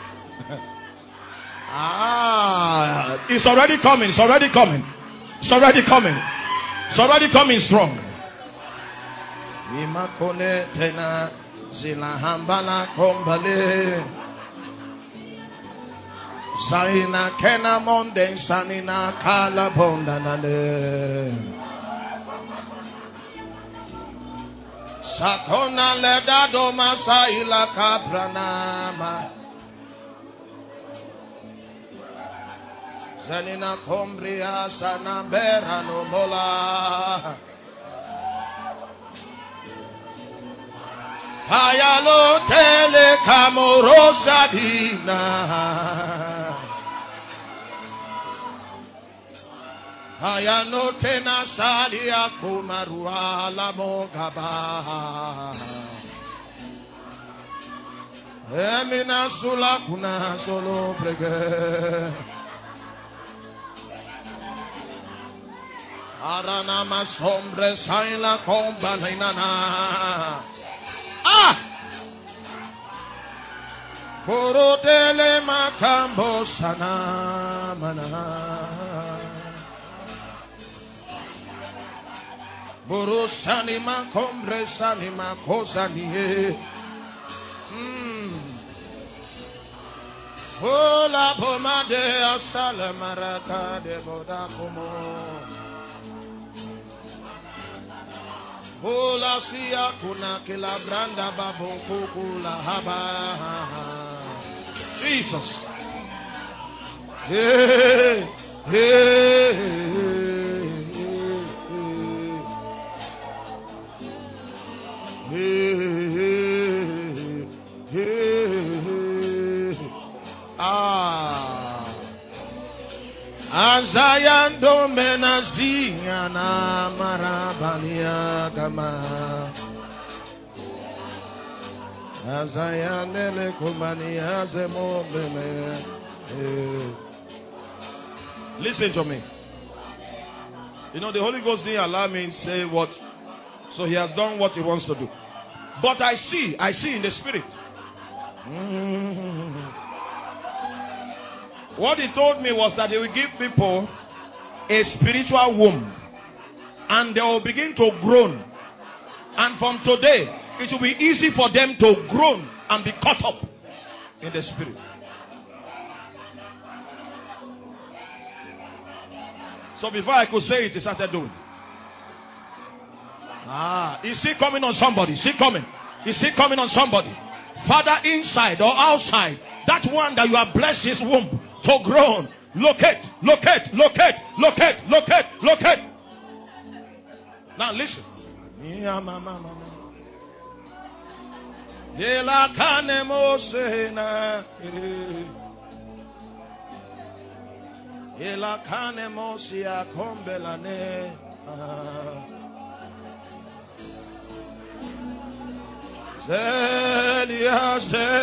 It's already coming. It's already coming. It's already coming. It's already coming strong. Saina kena monde sanina kala bonda nane Satona leda do masaila kapranama Zanina kombria sana berano mola Hayalo tele kamorosa dina Hayano tena salia kumarua la mogaba Emina sula kuna solo prege Arana masombre saila komba nainana Porotele makambo sana mana Borosani makombre sani makosani Ola pomade asala maraka de bodakomo Ola siya kuna kila branda babu kukula haba Jesus. Hey, hey, hey, hey, Azayando menazinya na marabania gama Azayandele kumania zemo meme. Listen to me. You know the Holy Ghost didn't allow me to say what, so he has done what he wants to do. But I see in the spirit. What he told me was that he will give people a spiritual womb and they will begin to groan. And from today, it will be easy for them to groan and be caught up in the spirit. So before I could say it, he started doing. Is he coming on somebody? Is he coming? Is he coming on somebody? Father, inside or outside, that one that you have blessed his womb to groan. Locate. Now listen. Ela kane mosena, ela kane mosia kombelane. Zelia,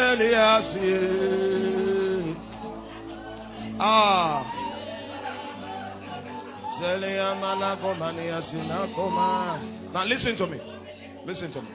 Zelia malagomania sinakoma. Now listen to me. Listen to me.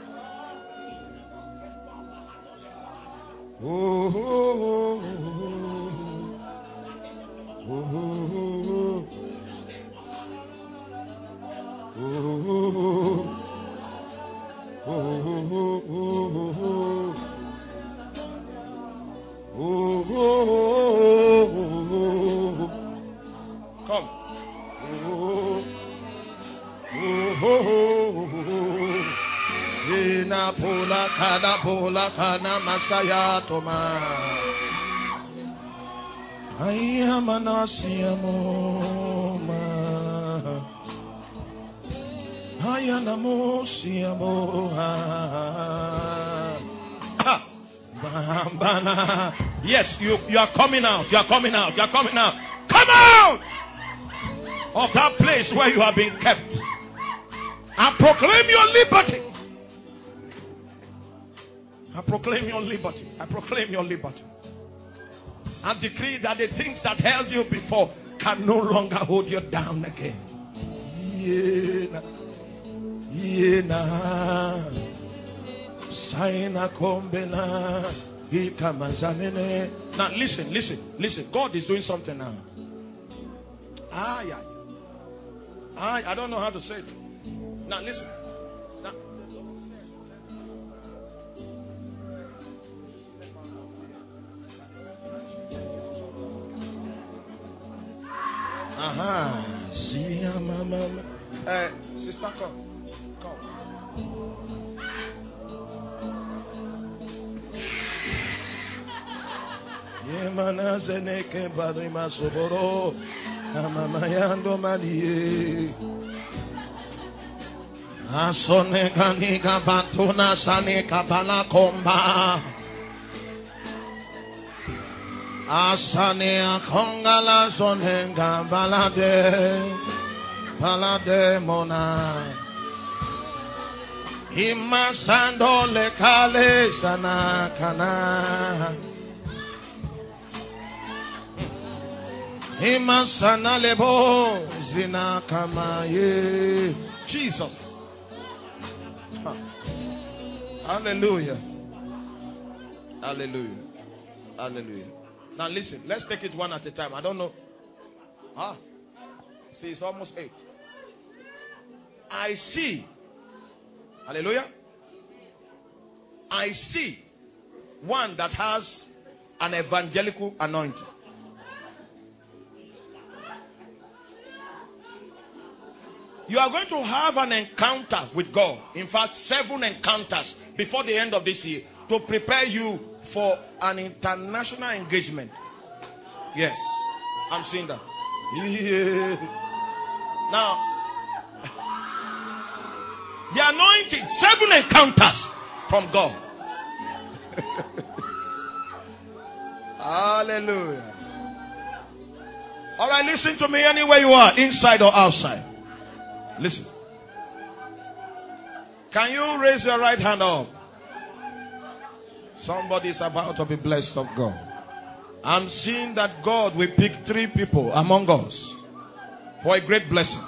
Come. Ina pula kana masaya toma. I am an asiamo. I am an asiamo. Yes, you are coming out. You are coming out. You are coming out. Come out of that place where you have been kept and proclaim your liberty. I proclaim your liberty. I proclaim your liberty. And decree that the things that held you before can no longer hold you down again. Now listen. God is doing something now. I don't know how to say it. Now listen. Now, see, mama. Sister, come. Yemana zeneke barima soboro, mama yando mali. Asone kanika batuna sane kabala komba. Asane akongala sonenga balade mona. Imasando lekale sana kana. Imasana lebo zina kamaye. Jesus. Hallelujah. Hallelujah. Hallelujah. Now listen, let's take it one at a time. I don't know. See, it's almost 8. I see. Hallelujah. I see one that has an evangelical anointing. You are going to have an encounter with God. In fact, 7 encounters before the end of this year to prepare you for an international engagement. Yes, I'm seeing that. Yeah. Now, the anointing, 7 encounters from God. Hallelujah. All right, listen to me anywhere you are, inside or outside. Listen. Can you raise your right hand up? Somebody is about to be blessed of God. I'm seeing that God will pick 3 people among us for a great blessing.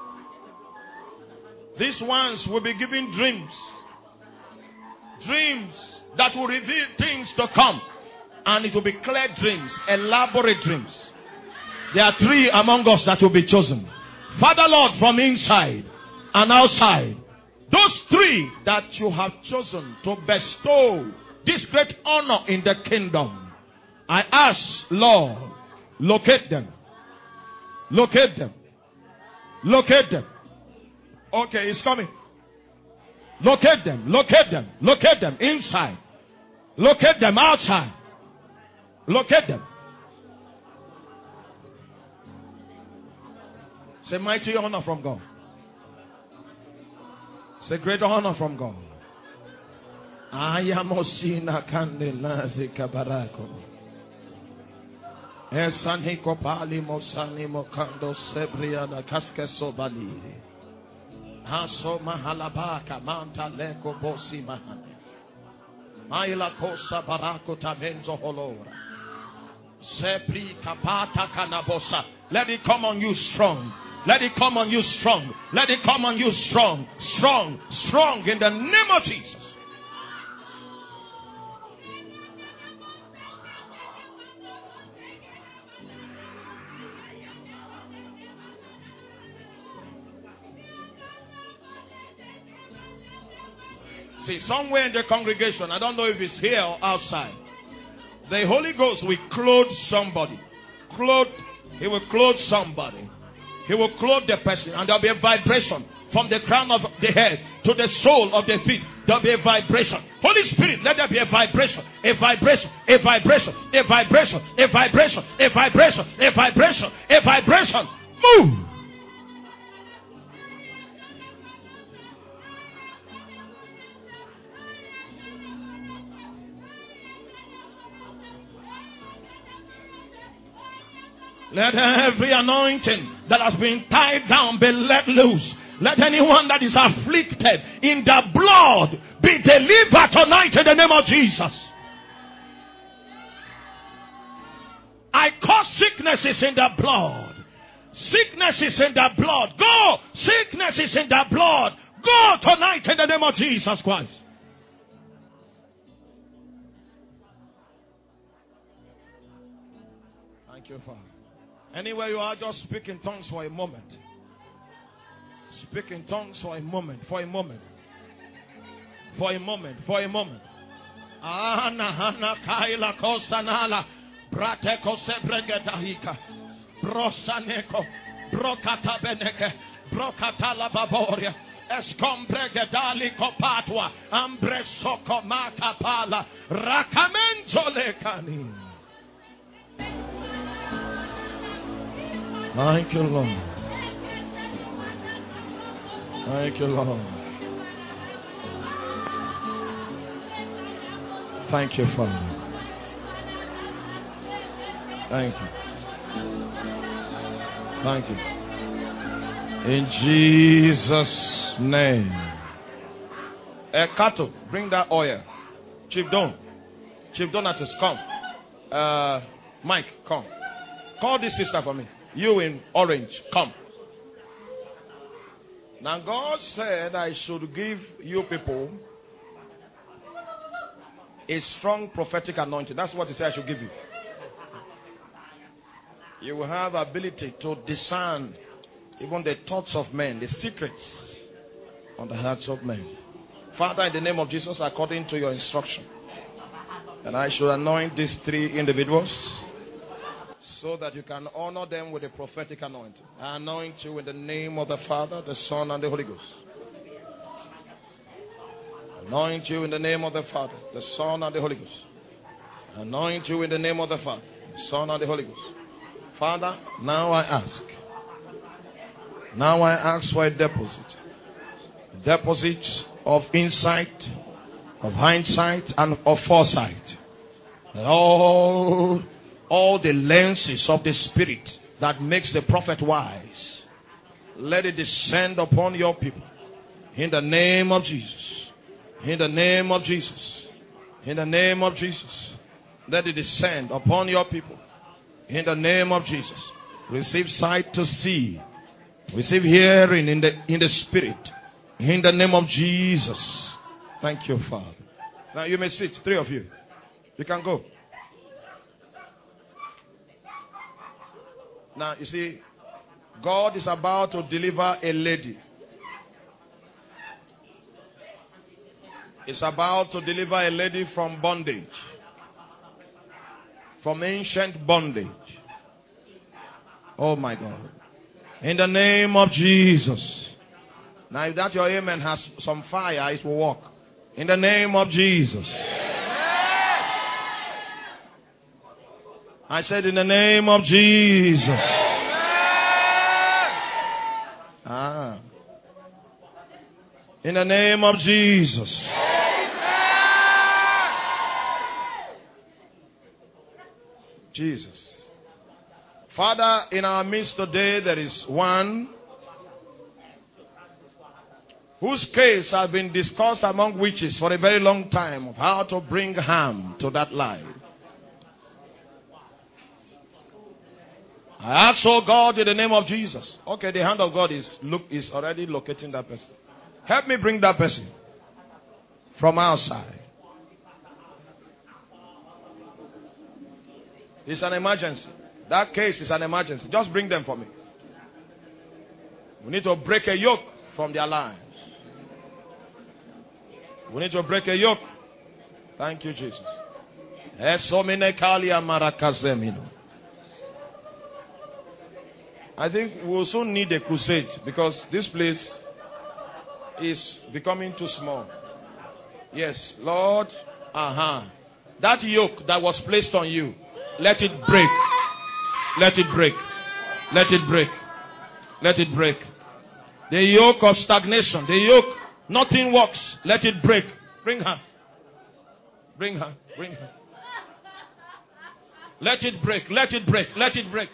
These ones will be given dreams. Dreams that will reveal things to come. And it will be clear dreams, elaborate dreams. There are 3 among us that will be chosen. Father Lord, from inside and outside, those 3 that you have chosen to bestow this great honor in the kingdom, I ask, Lord, locate them. Locate them. Locate them. Okay, it's coming. Locate them. Locate them. Locate them inside. Locate them outside. Locate them. Say mighty honor from God. Say great honor from God. Ayamosina kandela zikabarako. Esani kopali mosani mokando sebria na kaske sobali. Haso mahalabaka manta leko bosi mahane. Maila kosa barako tabenzo holora. Sepri kapata kanabosa. Let it come on you strong. Let it come on you strong. Let it come on you strong. Strong. Strong in the name of Jesus. See, somewhere in the congregation, I don't know if it's here or outside, the Holy Ghost will clothe somebody. He will clothe somebody. He will clothe the person, and there will be a vibration from the crown of the head to the sole of the feet. There'll be a vibration. Holy Spirit, let there be a vibration. A vibration. A vibration. A vibration. A vibration. A vibration. A vibration. A vibration. Move. Let every anointing that has been tied down be let loose. Let anyone that is afflicted in the blood be delivered tonight in the name of Jesus. I cause sicknesses in the blood. Sickness is in the blood. Go. Sickness is in the blood. Go tonight in the name of Jesus Christ. Thank you, Father. Anywhere you are, just speak in tongues for a moment. Speak in tongues for a moment. For a moment. For a moment. For a moment. Ana kaila kosanala brateko sebregedahika brosaneko brokata beneke brokata baboria escombregedali kopatwa ambresoko makapala rakamenzo lekani. Thank you, Lord. Thank you, Lord. Thank you, Father. Thank you. Thank you. In Jesus' name. Kato, bring that oil. Chief Don. Chief Donatus, come. Mike, come. Call this sister for me. You in orange, come. Now God said I should give you people a strong prophetic anointing. That's what He said I should give you. You will have ability to discern even the thoughts of men, the secrets on the hearts of men. Father, in the name of Jesus, according to your instruction, and I should anoint these three individuals so that you can honor them with a prophetic anointing. I anoint you in the name of the Father, the Son, and the Holy Ghost. Anoint you in the name of the Father, the Son, and the Holy Ghost. Anoint you in the name of the Father, the Son, and the Holy Ghost. Father, now I ask. Now I ask for a deposit. A deposit of insight, of hindsight, and of foresight. That all the lenses of the Spirit that makes the prophet wise, let it descend upon your people. In the name of Jesus. In the name of Jesus. In the name of Jesus. Let it descend upon your people. In the name of Jesus. Receive sight to see. Receive hearing in the Spirit. In the name of Jesus. Thank you, Father. Now you may sit, three of you. You can go. Now, you see, God is about to deliver a lady. It's about to deliver a lady from bondage. From ancient bondage. Oh my God. In the name of Jesus. Now, if that your amen has some fire, it will work. In the name of Jesus. I said in the name of Jesus. In the name of Jesus. Jesus. Father, in our midst today there is one whose case has been discussed among witches for a very long time of how to bring harm to that life. I ask, oh God, in the name of Jesus. Okay, the hand of God is already locating that person. Help me bring that person from outside. It's an emergency. That case is an emergency. Just bring them for me. We need to break a yoke from their lives. We need to break a yoke. Thank you, Jesus. I think we'll soon need a crusade because this place is becoming too small. Yes, Lord. That yoke that was placed on you, let it break. Let it break. Let it break. Let it break. The yoke of stagnation, the yoke, nothing works. Let it break. Bring her. Bring her. Bring her. Let it break. Let it break. Let it break.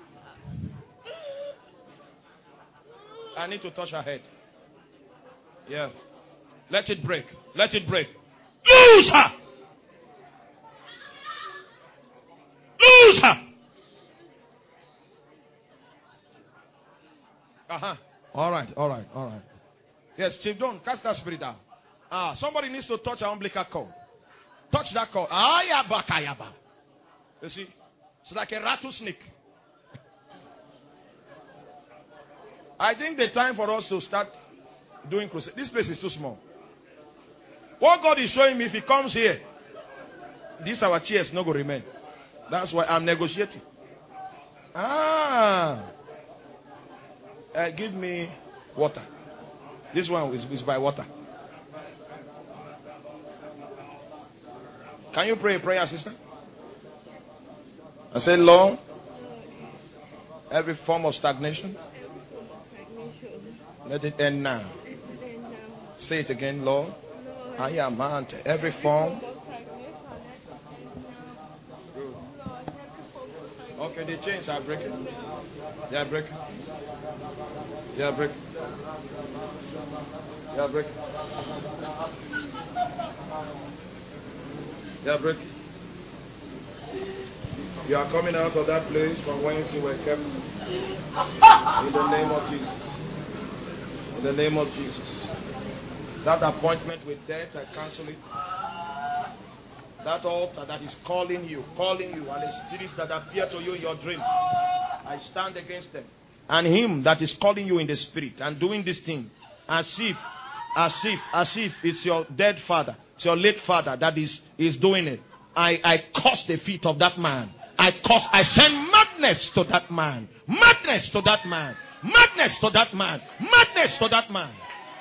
I need to touch her head. Yeah. Let it break. Let it break. Lose her. Lose her. All right. All right. All right. Yes, Chief, don't cast that spirit out. Somebody needs to touch our umbilical cord. Touch that cord. Ayaba. You see? It's like a rattlesnake. I think the time for us to start doing crusade. This place is too small. What God is showing me, if He comes here, these our chairs no go remain. That's why I'm negotiating. Give me water. This one is by water. Can you pray a prayer, sister? I say, Lord, every form of stagnation, let it end now. Say it again, Lord. I am every form. Okay, the chains are breaking. They are breaking. They are breaking. They are breaking. They are breaking. You are coming out of that place from whence you were kept. In the name of Jesus. In the name of Jesus. That appointment with death, I cancel it. That altar that is calling you, and the spirits that appear to you in your dream, I stand against them. And him that is calling you in the spirit and doing this thing, as if it's your dead father, it's your late father that is doing it. I curse the feet of that man. I send madness to that man. Madness to that man. Madness to that man. Madness to that man.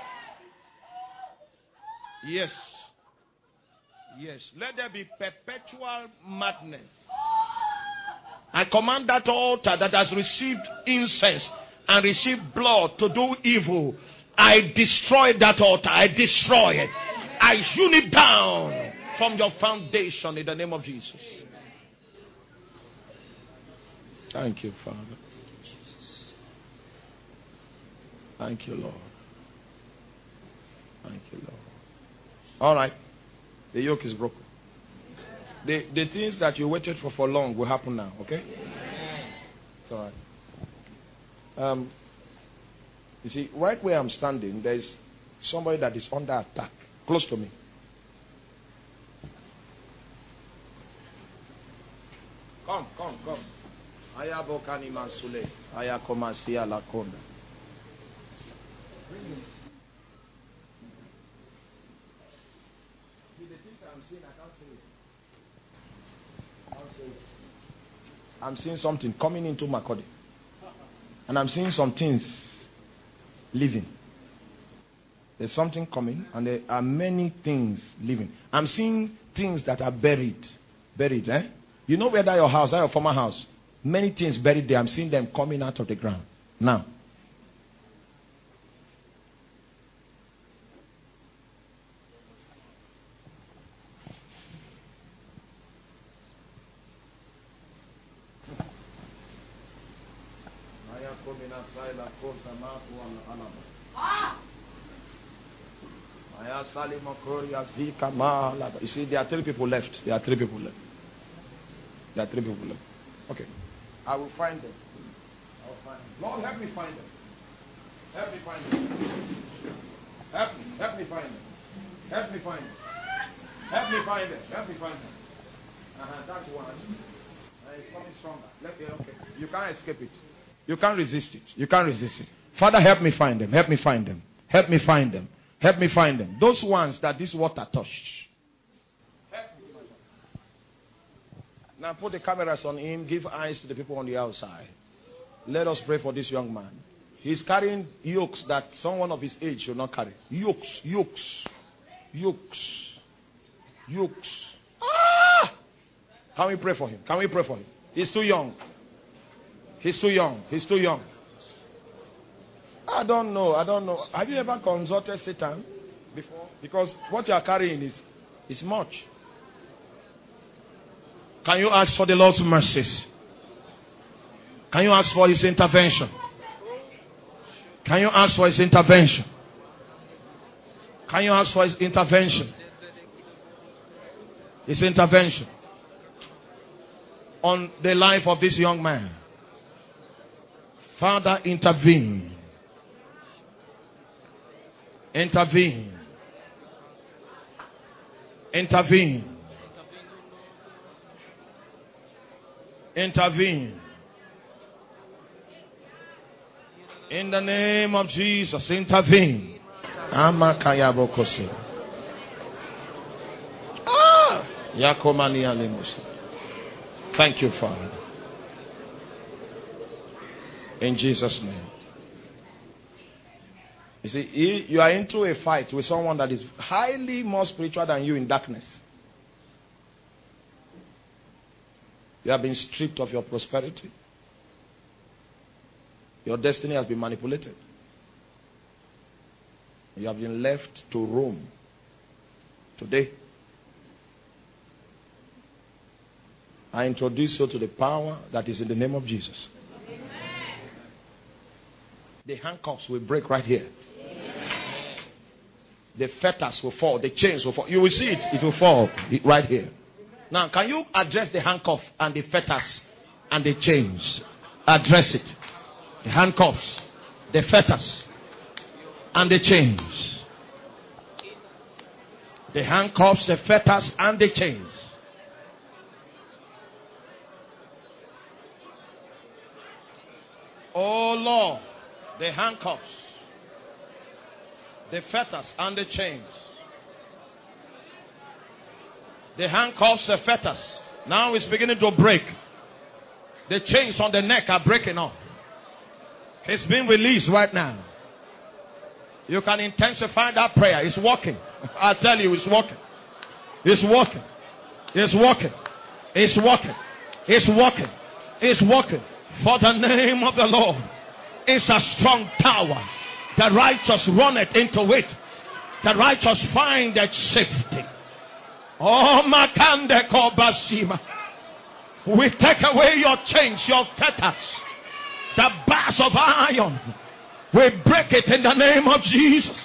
Yes. Yes. Let there be perpetual madness. I command that altar that has received incense and received blood to do evil. I destroy that altar. I destroy it. I hewn it down from your foundation in the name of Jesus. Thank you, Father. Thank you, Lord. Thank you, Lord. All right. The yoke is broken. The things that you waited for long will happen now, okay? It's all right. You see, right where I'm standing, there's somebody that is under attack. Close to me. Come. Ayabokani Masule. Ayakomasia Lakonda. See, the things I'm seeing, I can't say it. I'm seeing something coming into Makodi. And I'm seeing some things leaving. There's something coming, and there are many things leaving. I'm seeing things that are buried. Buried, eh? You know where that your house, that your former house? Many things buried there. I'm seeing them coming out of the ground. Now. You see, there are 3 people left. There are 3 people left. There are 3 people left. Okay. I will find them. I will find them. Lord, help me find them. Help me find them. Help me find them. Help me find them. Help me find them. Help me find them. That's one. It's coming stronger. Okay. You can't escape it. You can't resist it. You can't resist it. Father, help me find them. Help me find them. Help me find them. Help me find them. Those ones that this water touched. Now put the cameras on him. Give eyes to the people on the outside. Let us pray for this young man. He's carrying yokes that someone of his age should not carry. Yokes. Yokes. Yokes. Ah! Can we pray for him? Can we pray for him? He's too young. He's too young. He's too young. I don't know. Have you ever consulted Satan before? Because what you are carrying is much. Can you ask for the Lord's mercies? Can you ask for his intervention? Can you ask for his intervention? Can you ask for his intervention? His intervention on the life of this young man. Father, intervene. Intervene. Intervene. Intervene. In the name of Jesus, intervene. Amakayabokosi. Yakomani Alemusa. Thank you, Father. In Jesus' name. You see, you are into a fight with someone that is highly more spiritual than you in darkness. You have been stripped of your prosperity. Your destiny has been manipulated. You have been left to roam. Today, I introduce you to the power that is in the name of Jesus. Amen. The handcuffs will break right here. Amen. The fetters will fall. The chains will fall. You will see it. It will fall right here. Now, can you address the handcuff and the fetters and the chains? Address it. The handcuffs, the fetters, and the chains. The handcuffs, the fetters, and the chains. Oh Lord, the handcuffs, the fetters, and the chains. The handcuffs, the fetters. Now it's beginning to break. The chains on the neck are breaking off. It's being released right now. You can intensify that prayer. It's working. I tell you, it's working. It's working. It's working. It's working. It's working. It's working. For the name of the Lord is a strong tower. The righteous runneth into it. The righteous find that safety. Oh, Makande Kobasima. We take away your chains, your fetters, the bars of iron. We break it in the name of Jesus.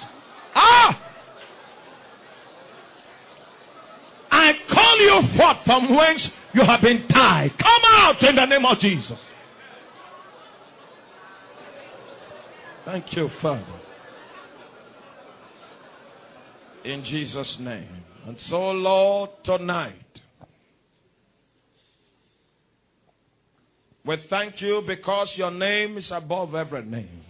I call you forth from whence you have been tied. Come out in the name of Jesus. Thank you, Father. In Jesus' name. And so, Lord, tonight, we thank you because your name is above every name.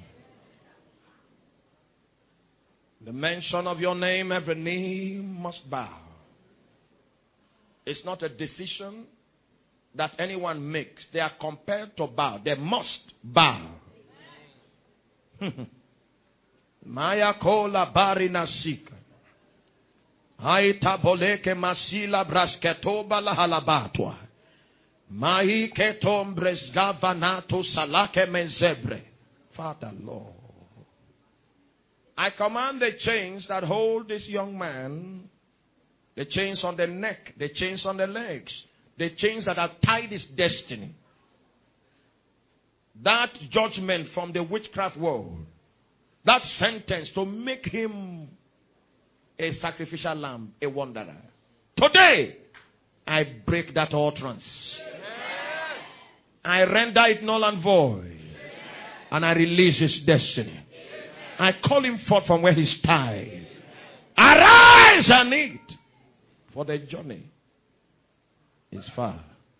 The mention of your name, every knee must bow. It's not a decision that anyone makes. They are compelled to bow. They must bow. Maya kola barina sika. Aita boleke masila brasketoba la halabatwa. Mai ketom bresgavanato salake mezebre. Father Lord, I command the chains that hold this young man, the chains on the neck, the chains on the legs, the chains that have tied his destiny, that judgment from the witchcraft world, that sentence to make him a sacrificial lamb, a wanderer. Today, I break that utterance. I render it null and void. And I release his destiny. I call him forth from where he's tied. Arise and eat. For the journey is far.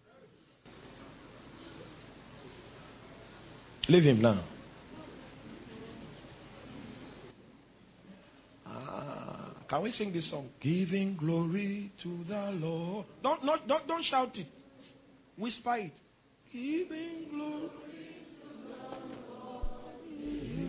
Leave him now. Can we sing this song? Giving glory to the Lord. Don't shout it. Whisper it. Giving glory to the Lord.